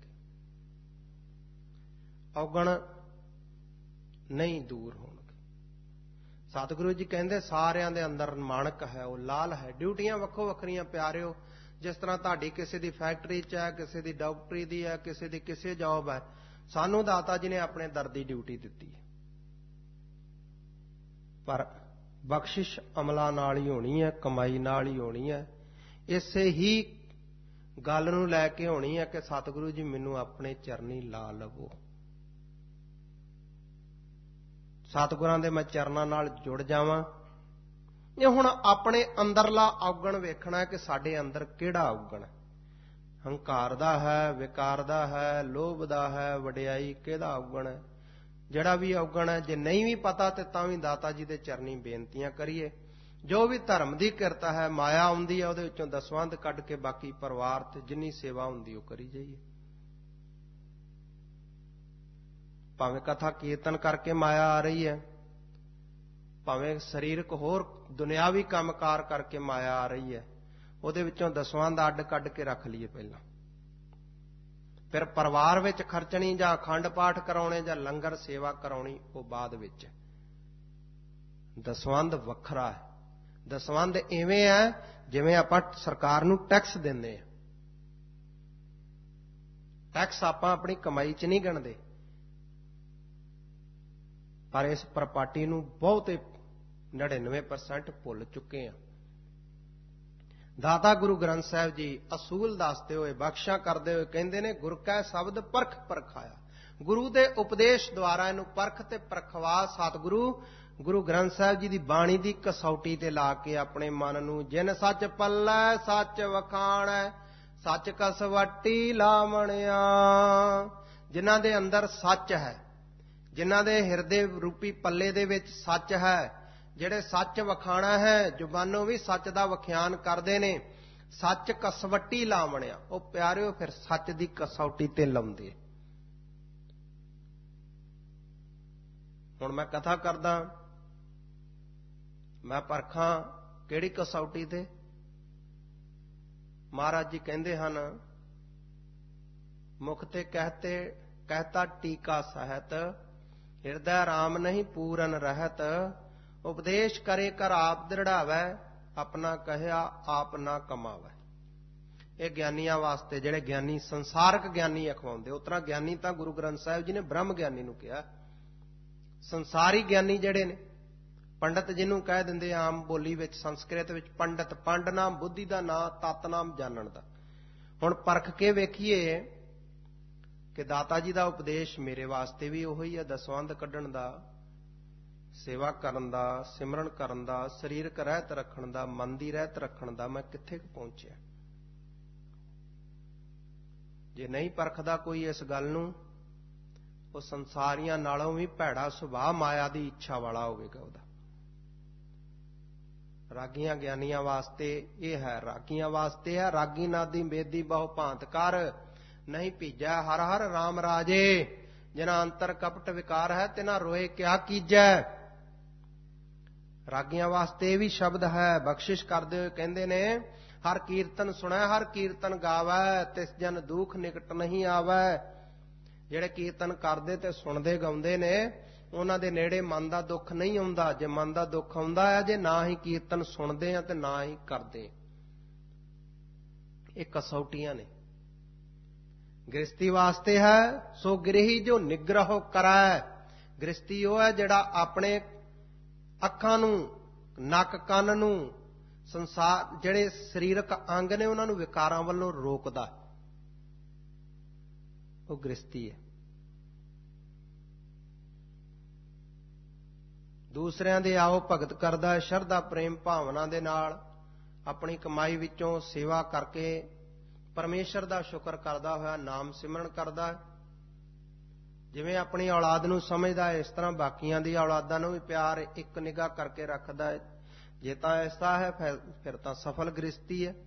ਔਗਣ ਨਹੀਂ ਦੂਰ ਹੋਣਗੇ। ਸਤਿਗੁਰੂ ਜੀ ਕਹਿੰਦੇ ਸਾਰਿਆਂ ਦੇ ਅੰਦਰ ਮਾਣਕ ਹੈ, ਉਹ ਲਾਲ ਹੈ। ਡਿਊਟੀਆਂ ਵੱਖੋ ਵੱਖਰੀਆਂ ਪਿਆਰਿਓ। ਜਿਸ ਤਰ੍ਹਾਂ ਤੁਹਾਡੀ ਕਿਸੇ ਦੀ ਫੈਕਟਰੀ 'ਚ ਹੈ, ਕਿਸੇ ਦੀ ਡਾਕਟਰੀ ਦੀ ਹੈ, ਕਿਸੇ ਦੀ ਕਿਸੇ ਜੌਬ ਹੈ, ਸਾਨੂੰ ਦਾਤਾ ਜੀ ਨੇ ਆਪਣੇ ਦਰ ਦੀ ਡਿਊਟੀ ਦਿੱਤੀ ਹੈ। ਪਰ ਬਖਸ਼ਿਸ਼ ਅਮਲਾਂ ਨਾਲ ਹੀ ਹੋਣੀ ਹੈ, ਕਮਾਈ ਨਾਲ ਹੀ ਹੋਣੀ ਹੈ। ਇਸੇ ਹੀ ਗੱਲ ਨੂੰ ਲੈ ਕੇ ਹੋਣੀ ਹੈ ਕਿ ਸਤਿਗੁਰੂ ਜੀ ਮੈਨੂੰ ਆਪਣੇ ਚਰਨੀ ਲਾ ਲਵੋ। ਸਤਿਗੁਰਾਂ ਦੇ ਮੈਂ ਚਰਨਾਂ ਨਾਲ ਜੁੜ ਜਾਵਾਂ। ਇਹ ਹੁਣ ਆਪਣੇ ਅੰਦਰਲਾ ਔਗਣ ਵੇਖਣਾ ਹੈ ਕਿ ਸਾਡੇ ਅੰਦਰ ਕਿਹੜਾ ਔਗਣ ਹੈ। ਹੰਕਾਰ ਦਾ ਹੈ, ਵਿਕਾਰ ਦਾ ਹੈ, ਲੋਭ ਦਾ ਹੈ, ਵਡਿਆਈ, ਕਿਹਦਾ ਔਗਣ ਹੈ? ਜਿਹੜਾ ਵੀ ਔਗਣ ਹੈ, ਜੇ ਨਹੀਂ ਵੀ ਪਤਾ ਤੇ ਤਾਂ ਵੀ ਦਾਤਾ ਜੀ ਦੇ ਚਰਨੀ ਬੇਨਤੀਆਂ ਕਰੀਏ। ਜੋ ਵੀ ਧਰਮ ਦੀ ਕਿਰਤ ਹੈ, ਮਾਇਆ ਆਉਂਦੀ ਹੈ, ਉਹਦੇ ਵਿੱਚੋਂ ਦਸਵੰਧ ਕੱਢ ਕੇ ਬਾਕੀ ਪਰਿਵਾਰ ਤੇ ਜਿੰਨੀ ਸੇਵਾ ਹੁੰਦੀ ਉਹ ਕਰੀ ਜਾਈਏ। ਭਾਵੇਂ ਕਥਾ ਕੀਰਤਨ ਕਰਕੇ ਮਾਇਆ ਆ ਰਹੀ ਹੈ, ਭਾਵੇਂ ਸਰੀਰਕ ਹੋਰ ਦੁਨਿਆਵੀ ਕੰਮਕਾਰ ਕਰਕੇ ਮਾਇਆ ਆ ਰਹੀ ਹੈ, ਉਹਦੇ ਵਿੱਚੋਂ ਦਸਵੰਧ ਅੱਡ ਕੱਢ ਕੇ ਰੱਖ ਲਈਏ ਪਹਿਲਾਂ। ਫਿਰ ਪਰਿਵਾਰ ਵਿੱਚ ਖਰਚਣੀ ਜਾਂ ਅਖੰਡ ਪਾਠ ਕਰਾਉਣੇ ਜਾਂ ਲੰਗਰ ਸੇਵਾ ਕਰਾਉਣੀ ਉਹ ਬਾਅਦ ਵਿੱਚ। ਦਸਵੰਧ ਵੱਖਰਾ ਹੈ। ਦਸਵੰਧ ਇਵੇਂ ਹੈ ਜਿਵੇਂ ਆਪਾਂ ਸਰਕਾਰ ਨੂੰ ਟੈਕਸ ਦਿੰਦੇ ਹਾਂ। ਟੈਕਸ ਆਪਾਂ ਆਪਣੀ ਕਮਾਈ 'ਚ ਨਹੀਂ ਗਿਣਦੇ, ਪਰ ਇਸ ਪ੍ਰਪਾਰਟੀ ਨੂੰ ਬਹੁਤੇ ਨੜਿਨਵੇਂ ਪਰਸੈਂਟ ਭੁੱਲ ਚੁੱਕੇ ਹਾਂ। ਦਾਤਾ ਗੁਰੂ ਗ੍ਰੰਥ ਸਾਹਿਬ ਜੀ ਅਸੂਲ ਦੱਸਦੇ ਹੋਏ, ਬਖਸ਼ਾ ਕਰਦੇ ਹੋਏ ਕਹਿੰਦੇ ਨੇ, ਗੁਰ ਕੈ ਸ਼ਬਦ ਪਰਖ ਪਰਖਾਇਆ। ਗੁਰੂ ਦੇ ਉਪਦੇਸ਼ ਦੁਆਰਾ ਇਹਨੂੰ ਪਰਖ ਤੇ ਪਰਖਵਾ ਸਤਿਗੁਰੂ ਗੁਰੂ ਗ੍ਰੰਥ ਸਾਹਿਬ ਜੀ ਦੀ ਬਾਣੀ ਦੀ ਕਸੌਟੀ ਤੇ ਲਾ ਕੇ ਆਪਣੇ ਮਨ ਨੂੰ, ਜਿਨ ਸੱਚ ਪੱਲੈ ਸੱਚ ਵਖਾਣੈ, ਸੱਚ ਕਸਵੱਟੀ ਲਾਵਣਿਆ। ਜਿਨ੍ਹਾਂ ਦੇ ਅੰਦਰ ਸੱਚ ਹੈ, ਜਿਨ੍ਹਾਂ ਦੇ ਹਿਰਦੇ ਰੂਪੀ ਪੱਲੇ ਦੇ ਵਿੱਚ ਸੱਚ ਹੈ, ਜਿਹੜੇ ਸੱਚ ਵਖਾਣਾ ਹੈ, ਜ਼ੁਬਾਨੋਂ ਵੀ ਸੱਚ ਦਾ ਵਖਿਆਨ ਕਰਦੇ ਨੇ, ਸੱਚ ਕਸਵੱਟੀ ਲਾਵਣਿਆ। ਉਹ ਪਿਆਰਿਓ ਫਿਰ ਸੱਚ ਦੀ ਕਸੌਟੀ ਤੇ ਲਾਉਂਦੇ। ਹੁਣ ਮੈਂ ਕਥਾ ਕਰਦਾ, ਮੈਂ ਪਰਖਾਂ ਕਿਹੜੀ ਕਸੌਟੀ ਤੇ? ਮਹਾਰਾਜ ਜੀ ਕਹਿੰਦੇ ਹਨ, ਮੁਖ ਤੇ ਕਹਤੇ ਕਹਿਤਾ ਟੀਕਾ ਸਹਿਤ, ਹਿਰਦੈ ਰਾਮ ਨਹੀਂ ਪੂਰਨ ਰਹਿਤ, ਉਪਦੇਸ਼ ਕਰੇ ਕਰ ਆਪ ਦ੍ਰਿੜਾਵੈ, ਆਪਣਾ ਕਹਿਆ ਆਪ ਨਾ ਕਮਾਵੈ। ਇਹ ਗਿਆਨੀਆਂ ਵਾਸਤੇ, ਜਿਹੜੇ ਗਿਆਨੀ ਸੰਸਾਰਕ ਗਿਆਨੀ ਅਖਵਾਉਂਦੇ। ਉਸ ਤਰ੍ਹਾਂ ਗਿਆਨੀ ਤਾਂ ਗੁਰੂ ਗ੍ਰੰਥ ਸਾਹਿਬ ਜੀ ਨੇ ਬ੍ਰਹਮ ਗਿਆਨੀ ਨੂੰ ਕਿਹਾ। ਸੰਸਾਰੀ ਗਿਆਨੀ ਜਿਹੜੇ ਨੇ, ਪੰਡਤ ਜਿਹਨੂੰ ਕਹਿ ਦਿੰਦੇ ਆਮ ਬੋਲੀ ਵਿੱਚ, ਸੰਸਕ੍ਰਿਤ ਵਿੱਚ ਪੰਡਤ, ਪੰਡ ਨਾਮ ਬੁੱਧੀ ਦਾ ਨਾਂ, ਤਤ ਨਾਮ ਜਾਣਨ ਦਾ। ਹੁਣ ਪਰਖ ਕੇ ਵੇਖੀਏ ਕਿ ਦਾਤਾ ਜੀ ਦਾ ਉਪਦੇਸ਼ ਮੇਰੇ ਵਾਸਤੇ ਵੀ ਉਹੀ ਹੈ, ਦਸਵੰਧ ਕੱਢਣ ਦਾ, ਸੇਵਾ ਕਰਨ ਦਾ, ਸਿਮਰਨ ਕਰਨ ਦਾ, ਸਰੀਰਕ ਰਹਿਤ ਰੱਖਣ ਦਾ, ਮਨ ਦੀ ਰਹਿਤ ਰੱਖਣ ਦਾ। ਮੈਂ ਕਿੱਥੇ ਕੁ ਪਹੁੰਚਿਆ? ਜੇ ਨਹੀਂ ਪਰਖਦਾ ਕੋਈ ਇਸ ਗੱਲ ਨੂੰ, ਉਹ ਸੰਸਾਰੀਆਂ ਨਾਲੋਂ ਵੀ ਭੈੜਾ ਸੁਭਾਅ, ਮਾਇਆ ਦੀ ਇੱਛਾ ਵਾਲਾ ਹੋਵੇਗਾ ਉਹਦਾ। ਰਾਗੀਆਂ ਗਿਆਨੀਆਂ ਵਾਸਤੇ ਇਹ ਹੈ, ਰਾਗੀਆਂ ਵਾਸਤੇ ਹੈ, ਰਾਗੀ ਨਾਦੀ ਬੇਦੀ ਬਹੁ ਭਾਂਤ ਕਰ, ਨਹੀਂ ਭੀਜੈ ਹਰ ਹਰ ਰਾਮ ਰਾਜੇ, ਜਿਨਾ ਅੰਤਰ ਕਪਟ ਵਿਕਾਰ ਹੈ, ਤਿਨਾ ਰੋਏ ਕਿਆ ਕੀਜੈ। ਰਾਗੀਆਂ ਵਾਸਤੇ ਇਹ ਵੀ ਸ਼ਬਦ ਹੈ। ਬਖਸ਼ਿਸ਼ ਕਰਦੇ ਹੋਏ ਕਹਿੰਦੇ ਨੇ, ਹਰ ਕੀਰਤਨ ਸੁਣੈ ਹਰ ਕੀਰਤਨ ਗਾਵੈ, ਤਿਸ ਜਨ ਦੁਖ ਨਿਕਟ ਨਹੀਂ ਆਵੈ। ਜਿਹੜੇ ਕੀਰਤਨ ਕਰਦੇ ਤੇ ਸੁਣਦੇ ਗਾਉਂਦੇ ਨੇ, ਉਹਨਾਂ ਦੇ ਨੇੜੇ ਮਨ ਦਾ ਦੁੱਖ ਨਹੀਂ ਆਉਂਦਾ। ਜੇ ਮਨ ਦਾ ਦੁੱਖ ਆਉਂਦਾ ਹੈ ਜੇ ਨਾ ਹੀ ਕੀਰਤਨ ਸੁਣਦੇ ਆ ਤੇ ਨਾ ਹੀ ਕਰਦੇ। ਇਹ ਕਸੌਟੀਆਂ ਨੇ। ਗ੍ਰਸਤੀ ਵਾਸਤੇ ਹੈ, ਸੋ ਗ੍ਰਹੀ ਜੋ ਨਿਗ੍ਰਹ ਕਰੈ। ਗ੍ਰਸਤੀ ਉਹ ਹੈ ਜਿਹੜਾ ਆਪਣੇ ਅੱਖਾਂ ਨੂੰ, ਨੱਕ ਕੰਨ ਨੂੰ, ਸੰਸਾਰ ਜਿਹੜੇ ਸਰੀਰਕ ਅੰਗ ਨੇ ਉਹਨਾਂ ਨੂੰ ਵਿਕਾਰਾਂ ਵੱਲੋਂ ਰੋਕਦਾ, ਉਹ ਗ੍ਰਸਤੀ ਹੈ। ਦੂਸਰਿਆਂ ਦੇ ਆਓ ਭਗਤ ਕਰਦਾ ਹੈ, ਸ਼ਰਧਾ ਪ੍ਰੇਮ ਭਾਵਨਾ ਦੇ ਨਾਲ ਆਪਣੀ ਕਮਾਈ ਵਿੱਚੋਂ ਸੇਵਾ ਕਰਕੇ ਪਰਮੇਸ਼ਰ ਦਾ ਸ਼ੁਕਰ ਕਰਦਾ ਹੋਇਆ ਨਾਮ ਸਿਮਰਨ ਕਰਦਾ ਹੈ। ਜਿਵੇਂ ਆਪਣੀ ਔਲਾਦ ਨੂੰ ਸਮਝਦਾ ਹੈ, ਇਸ ਤਰ੍ਹਾਂ ਬਾਕੀਆਂ ਦੀ ਔਲਾਦਾਂ ਨੂੰ ਵੀ ਪਿਆਰ ਇੱਕ ਨਿਗਾਹ ਕਰਕੇ ਰੱਖਦਾ ਹੈ। ਜੇ ਤਾਂ ਐਸਾ ਹੈ ਫਿਰ ਤਾਂ ਸਫਲ ਗ੍ਰਸਤੀ ਹੈ।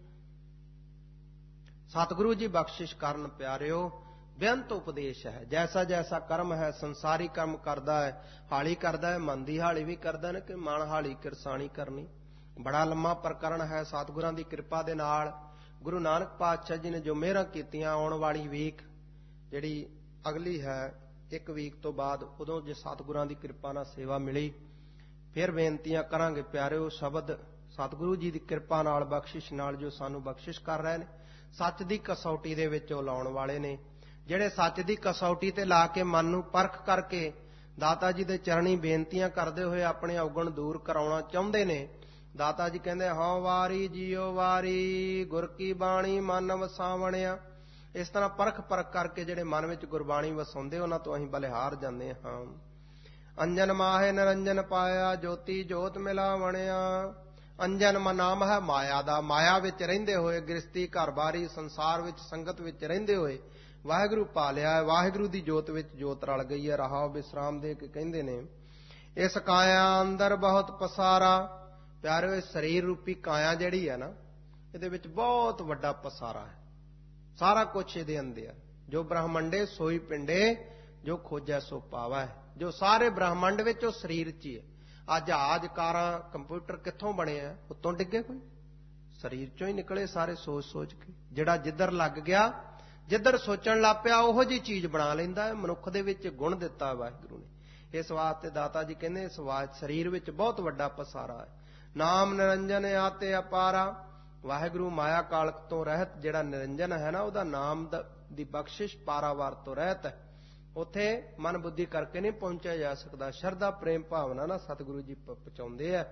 ਸਤਿਗੁਰੂ ਜੀ ਬਖਸ਼ਿਸ਼ ਕਰਨ ਪਿਆਰਿਓ, ਬੇਅੰਤ ਉਪਦੇਸ਼ ਹੈ। ਜੈਸਾ ਜੈਸਾ ਕਰਮ ਹੈ, ਸੰਸਾਰੀ ਕੰਮ ਕਰਦਾ ਹੈ, ਹਾਲੀ ਕਰਦਾ ਹੈ, ਮਨ ਦੀ ਹਾਲੀ ਵੀ ਕਰਦਾ ਨੇ ਕਿ ਮਨ ਹਾਲੀ ਕਿਰਸਾਣੀ ਕਰਨੀ। ਬੜਾ ਲੰਮਾ ਪ੍ਰਕਰਣ ਹੈ। ਸਤਿਗੁਰਾਂ ਦੀ ਕਿਰਪਾ ਦੇ ਨਾਲ ਗੁਰੂ ਨਾਨਕ ਪਾਤਸ਼ਾਹ ਜੀ ਨੇ ਜੋ ਮਿਹਰਾਂ ਕੀਤੀਆਂ, ਆਉਣ ਵਾਲੀ ਵੀਕ ਜਿਹੜੀ ਅਗਲੀ ਹੈ ਇੱਕ ਵੀਕ ਤੋਂ ਬਾਅਦ, ਉਦੋਂ ਜੇ ਸਤਿਗੁਰਾਂ ਦੀ ਕਿਰਪਾ ਨਾਲ ਸੇਵਾ ਮਿਲੀ ਫਿਰ ਬੇਨਤੀਆਂ ਕਰਾਂਗੇ ਪਿਆਰਿਓ। ਸ਼ਬਦ ਸਤਿਗੁਰੂ ਜੀ ਦੀ ਕਿਰਪਾ ਨਾਲ, ਬਖਸ਼ਿਸ਼ ਨਾਲ ਜੋ ਸਾਨੂੰ ਬਖਸ਼ਿਸ਼ ਕਰ ਰਹੇ ਨੇ, ਸੱਚ ਦੀ ਕਸੌਟੀ ਦੇ ਵਿੱਚ ਉਹ ਲਾਉਣ ਵਾਲੇ ਨੇ। ਜਿਹੜੇ ਸੱਚ ਦੀ ਕਸੌਟੀ ਤੇ ਲਾ ਕੇ ਮਨ ਨੂੰ ਪਰਖ ਕਰਕੇ ਦਾਤਾ ਜੀ ਦੇ ਚਰਣੀ ਬੇਨਤੀਆਂ ਕਰਦੇ ਹੋਏ ਆਪਣੇ ਔਗਣ ਦੂਰ ਕਰਾਉਣਾ ਚਾਹੁੰਦੇ ਨੇ, ਦਾਤਾ ਜੀ ਕਹਿੰਦੇ ਹਉ ਵਾਰੀ ਜੀਓ ਵਾਰੀ, ਗੁਰ ਕੀ ਬਾਣੀ ਮਨ ਵਸਾਵਣਿਆ। ਇਸ ਤਰ੍ਹਾਂ ਪਰਖ ਪਰਖ ਕਰਕੇ ਜਿਹੜੇ ਮਨ ਵਿੱਚ ਗੁਰਬਾਣੀ ਵਸਾਉਂਦੇ, ਉਹਨਾਂ ਤੋਂ ਅਸੀਂ ਬਲਿਹਾਰ ਜਾਂਦੇ ਹਾਂ। ਅੰਜਨ ਮਾਹੇ ਨਿਰੰਜਨ ਪਾਇਆ, ਜੋਤੀ ਜੋਤ ਮਿਲਾਵਣਿਆ। ਅੰਜਨ ਮਾ ਨਾਮ ਹੈ ਮਾਇਆ ਦਾ। ਮਾਇਆ ਵਿੱਚ ਰਹਿੰਦੇ ਹੋਏ, ਗ੍ਰਸਤੀ ਘਰ-ਬਾਰੀ ਸੰਸਾਰ ਵਿੱਚ ਸੰਗਤ ਵਿੱਚ ਰਹਿੰਦੇ ਹੋਏ ਵਾਹਿਗੁਰੂ ਪਾ ਲਿਆ ਹੈ। ਵਾਹਿਗੁਰੂ ਦੀ ਜੋਤ ਵਿੱਚ ਜੋਤ ਰਲ ਗਈ ਹੈ। ਰਹਾਉ ਵਿਸਰਾਮ ਦੇ ਕੇ ਕਹਿੰਦੇ ਨੇ, ਇਸ ਕਾਇਆ ਅੰਦਰ ਬਹੁਤ ਪਸਾਰਾ। ਪਿਆਰਿਓ, ਇਹ ਸਰੀਰ ਰੂਪੀ ਕਾਇਆ ਜਿਹੜੀ ਹੈ ਨਾ, ਇਹਦੇ ਵਿੱਚ ਬਹੁਤ ਵੱਡਾ ਪਸਾਰਾ ਹੈ। ਸਾਰਾ ਕੁਛ ਇਹਦੇ ਅੰਦਰ। ਜੋ ਬ੍ਰਹਮੰਡੇ ਸੋਈ ਪਿੰਡੇ, ਜੋ ਖੋਜੈ ਸੋ ਪਾਵੈ। ਜੋ ਸਾਰੇ ਬ੍ਰਹਮੰਡ ਵਿੱਚ ਉਹ ਸਰੀਰ 'ਚ ਹੀ ਹੈ। ਆ ਜਹਾਜ਼, ਕਾਰਾਂ, ਕੰਪਿਊਟਰ ਕਿੱਥੋਂ ਬਣੇ ਆ? ਉੱਤੋਂ ਡਿੱਗੇ ਕੋਈ? ਸਰੀਰ 'ਚੋਂ ਹੀ ਨਿਕਲੇ ਸਾਰੇ, ਸੋਚ ਸੋਚ ਕੇ। ਜਿਹੜਾ ਜਿੱਧਰ ਲੱਗ ਗਿਆ, ਜਿੱਧਰ ਸੋਚਣ ਲੱਗ ਪਿਆ, ਉਹੋ ਜਿਹੀ ਚੀਜ਼ ਬਣਾ ਲੈਂਦਾ ਹੈ। ਮਨੁੱਖ ਦੇ ਵਿੱਚ ਗੁਣ ਦਿੱਤਾ ਵਾਹਿਗੁਰੂ ਨੇ। ਇਸ ਵਾਸਤੇ ਦਾਤਾ ਜੀ ਕਹਿੰਦੇ ਇਸ ਸਰੀਰ ਵਿੱਚ ਬਹੁਤ ਵੱਡਾ ਪਸਾਰਾ ਹੈ। ਨਾਮ ਨਿਰੰਜਨ ਆਤੇ ਅਪਾਰਾ। ਵਾਹਿਗੁਰੂ ਮਾਇਆ ਕਾਲਕ ਤੋਂ ਰਹਿਤ ਜਿਹੜਾ ਨਿਰੰਜਨ ਹੈ ਨਾ, ਉਹਦਾ ਨਾਮ ਦੀ ਬਖਸ਼ਿਸ਼ ਪਾਰਾਵਾਰ ਤੋਂ ਰਹਿਤ ਹੈ। ਉੱਥੇ ਮਨ ਬੁੱਧੀ ਕਰਕੇ ਨਹੀਂ ਪਹੁੰਚਿਆ ਜਾ ਸਕਦਾ। ਸ਼ਰਧਾ ਪ੍ਰੇਮ ਭਾਵਨਾ ਨਾਲ ਸਤਿਗੁਰੂ ਜੀ ਪਹੁੰਚਾਉਂਦੇ ਆ।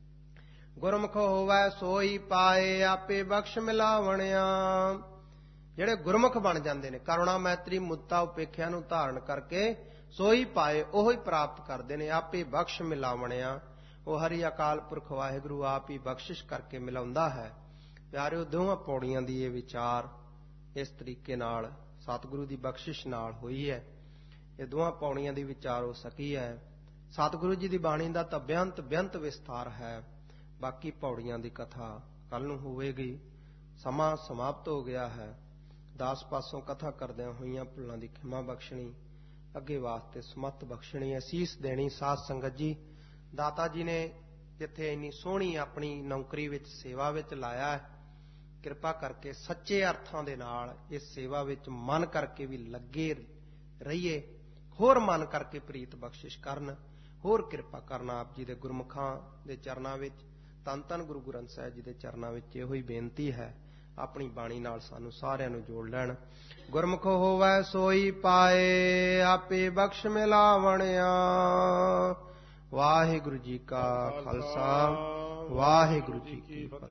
ਗੁਰਮੁਖ ਹੋਵੈ ਸੋਈ ਪਾਏ, ਆਪੇ ਬਖਸ਼ ਮਿਲਾਵਣਿਆ। ਜਿਹੜੇ ਗੁਰਮੁਖ ਬਣ ਜਾਂਦੇ ਨੇ, ਕਰੁਣਾ ਮੈਤਰੀ ਮੁਦਤਾ ਉਪੇਖਿਆ ਨੂੰ ਧਾਰਨ ਕਰਕੇ ਸੋਈ ਪਾਏ, ਉਹੀ ਪ੍ਰਾਪਤ ਕਰਦੇ ਨੇ। ਆਪੇ ਬਖਸ਼ ਮਿਲਾਵਣਿਆ। ਉਹ ਹਰੀ ਅਕਾਲ ਪੁਰਖ ਵਾਹਿਗੁਰੂ ਆਪ ਹੀ ਬਖਸ਼ਿਸ਼ ਕਰਕੇ ਮਿਲਾਉਂਦਾ ਹੈ। ਪਿਆਰਿਓ, ਦੋਵਾਂ ਪੌੜੀਆਂ ਦੀ ਇਹ ਵਿਚਾਰ ਇਸ ਤਰੀਕੇ ਨਾਲ ਸਤਿਗੁਰੂ ਦੀ ਬਖਸ਼ਿਸ਼ ਨਾਲ ਹੋਈ ਹੈ। ਇਹ ਦੋਵਾਂ ਪੌੜੀਆਂ ਦੀ ਵਿਚਾਰ ਹੋ ਸਕੀ ਹੈ। ਸਤਿਗੁਰੂ ਜੀ ਦੀ ਬਾਣੀ ਦਾ ਤਾਂ ਬੇਅੰਤ ਬੇਅੰਤ ਵਿਸਥਾਰ ਹੈ। ਬਾਕੀ ਪੌੜੀਆਂ ਦੀ ਕਥਾ ਕੱਲ ਨੂੰ ਹੋਵੇਗੀ। ਸਮਾਂ ਸਮਾਪਤ ਹੋ ਗਿਆ ਹੈ। ਦਾਸ ਪਾਸੋਂ ਕਥਾ ਕਰਦਿਆਂ ਹੋਈਆਂ ਭੁੱਲਾਂ ਦੀ ਖਿਮਾ ਬਖਸ਼ਣੀ, ਅੱਗੇ ਵਾਸਤੇ ਸਮੱਤ ਬਖਸ਼ਣੀ, ਅਸੀਸ ਦੇਣੀ। ਸਾਧ ਸੰਗਤ ਜੀ, ਦਾਤਾ ਜੀ ਨੇ ਜਿੱਥੇ ਇੰਨੀ ਸੋਹਣੀ ਆਪਣੀ ਨੌਕਰੀ ਵਿੱਚ, ਸੇਵਾ ਵਿੱਚ ਲਾਇਆ ਹੈ, ਕਿਰਪਾ ਕਰਕੇ ਸੱਚੇ ਅਰਥਾਂ ਦੇ ਨਾਲ ਇਸ ਸੇਵਾ ਵਿੱਚ ਮਨ ਕਰਕੇ ਵੀ ਲੱਗੇ ਰਹੀਏ। ਹੋਰ ਮਨ ਕਰਕੇ ਪ੍ਰੀਤ ਬਖਸ਼ਿਸ਼ ਕਰਨ, ਹੋਰ ਕਿਰਪਾ ਕਰਨਾ। ਆਪ ਜੀ ਦੇ ਗੁਰਮੁਖਾਂ ਦੇ ਚਰਨਾਂ ਵਿੱਚ, ਧੰਨ ਧੰਨ ਗੁਰੂ ਗ੍ਰੰਥ ਸਾਹਿਬ ਜੀ ਦੇ ਚਰਨਾਂ ਵਿੱਚ ਇਹੋ ਹੀ ਬੇਨਤੀ ਹੈ। ਆਪਣੀ ਬਾਣੀ ਨਾਲ ਸਾਨੂੰ ਸਾਰਿਆਂ ਨੂੰ ਜੋੜ ਲੈਣ। ਗੁਰਮੁਖ ਹੋਵੈ ਸੋਈ ਪਾਏ, ਆਪੇ ਬਖਸ਼ ਮਿਲਾਵਣਿਆ। ਵਾਹਿਗੁਰੂ ਜੀ ਕਾ ਖਾਲਸਾ, ਵਾਹਿਗੁਰੂ ਜੀ ਕੀ ਫਤਿਹ।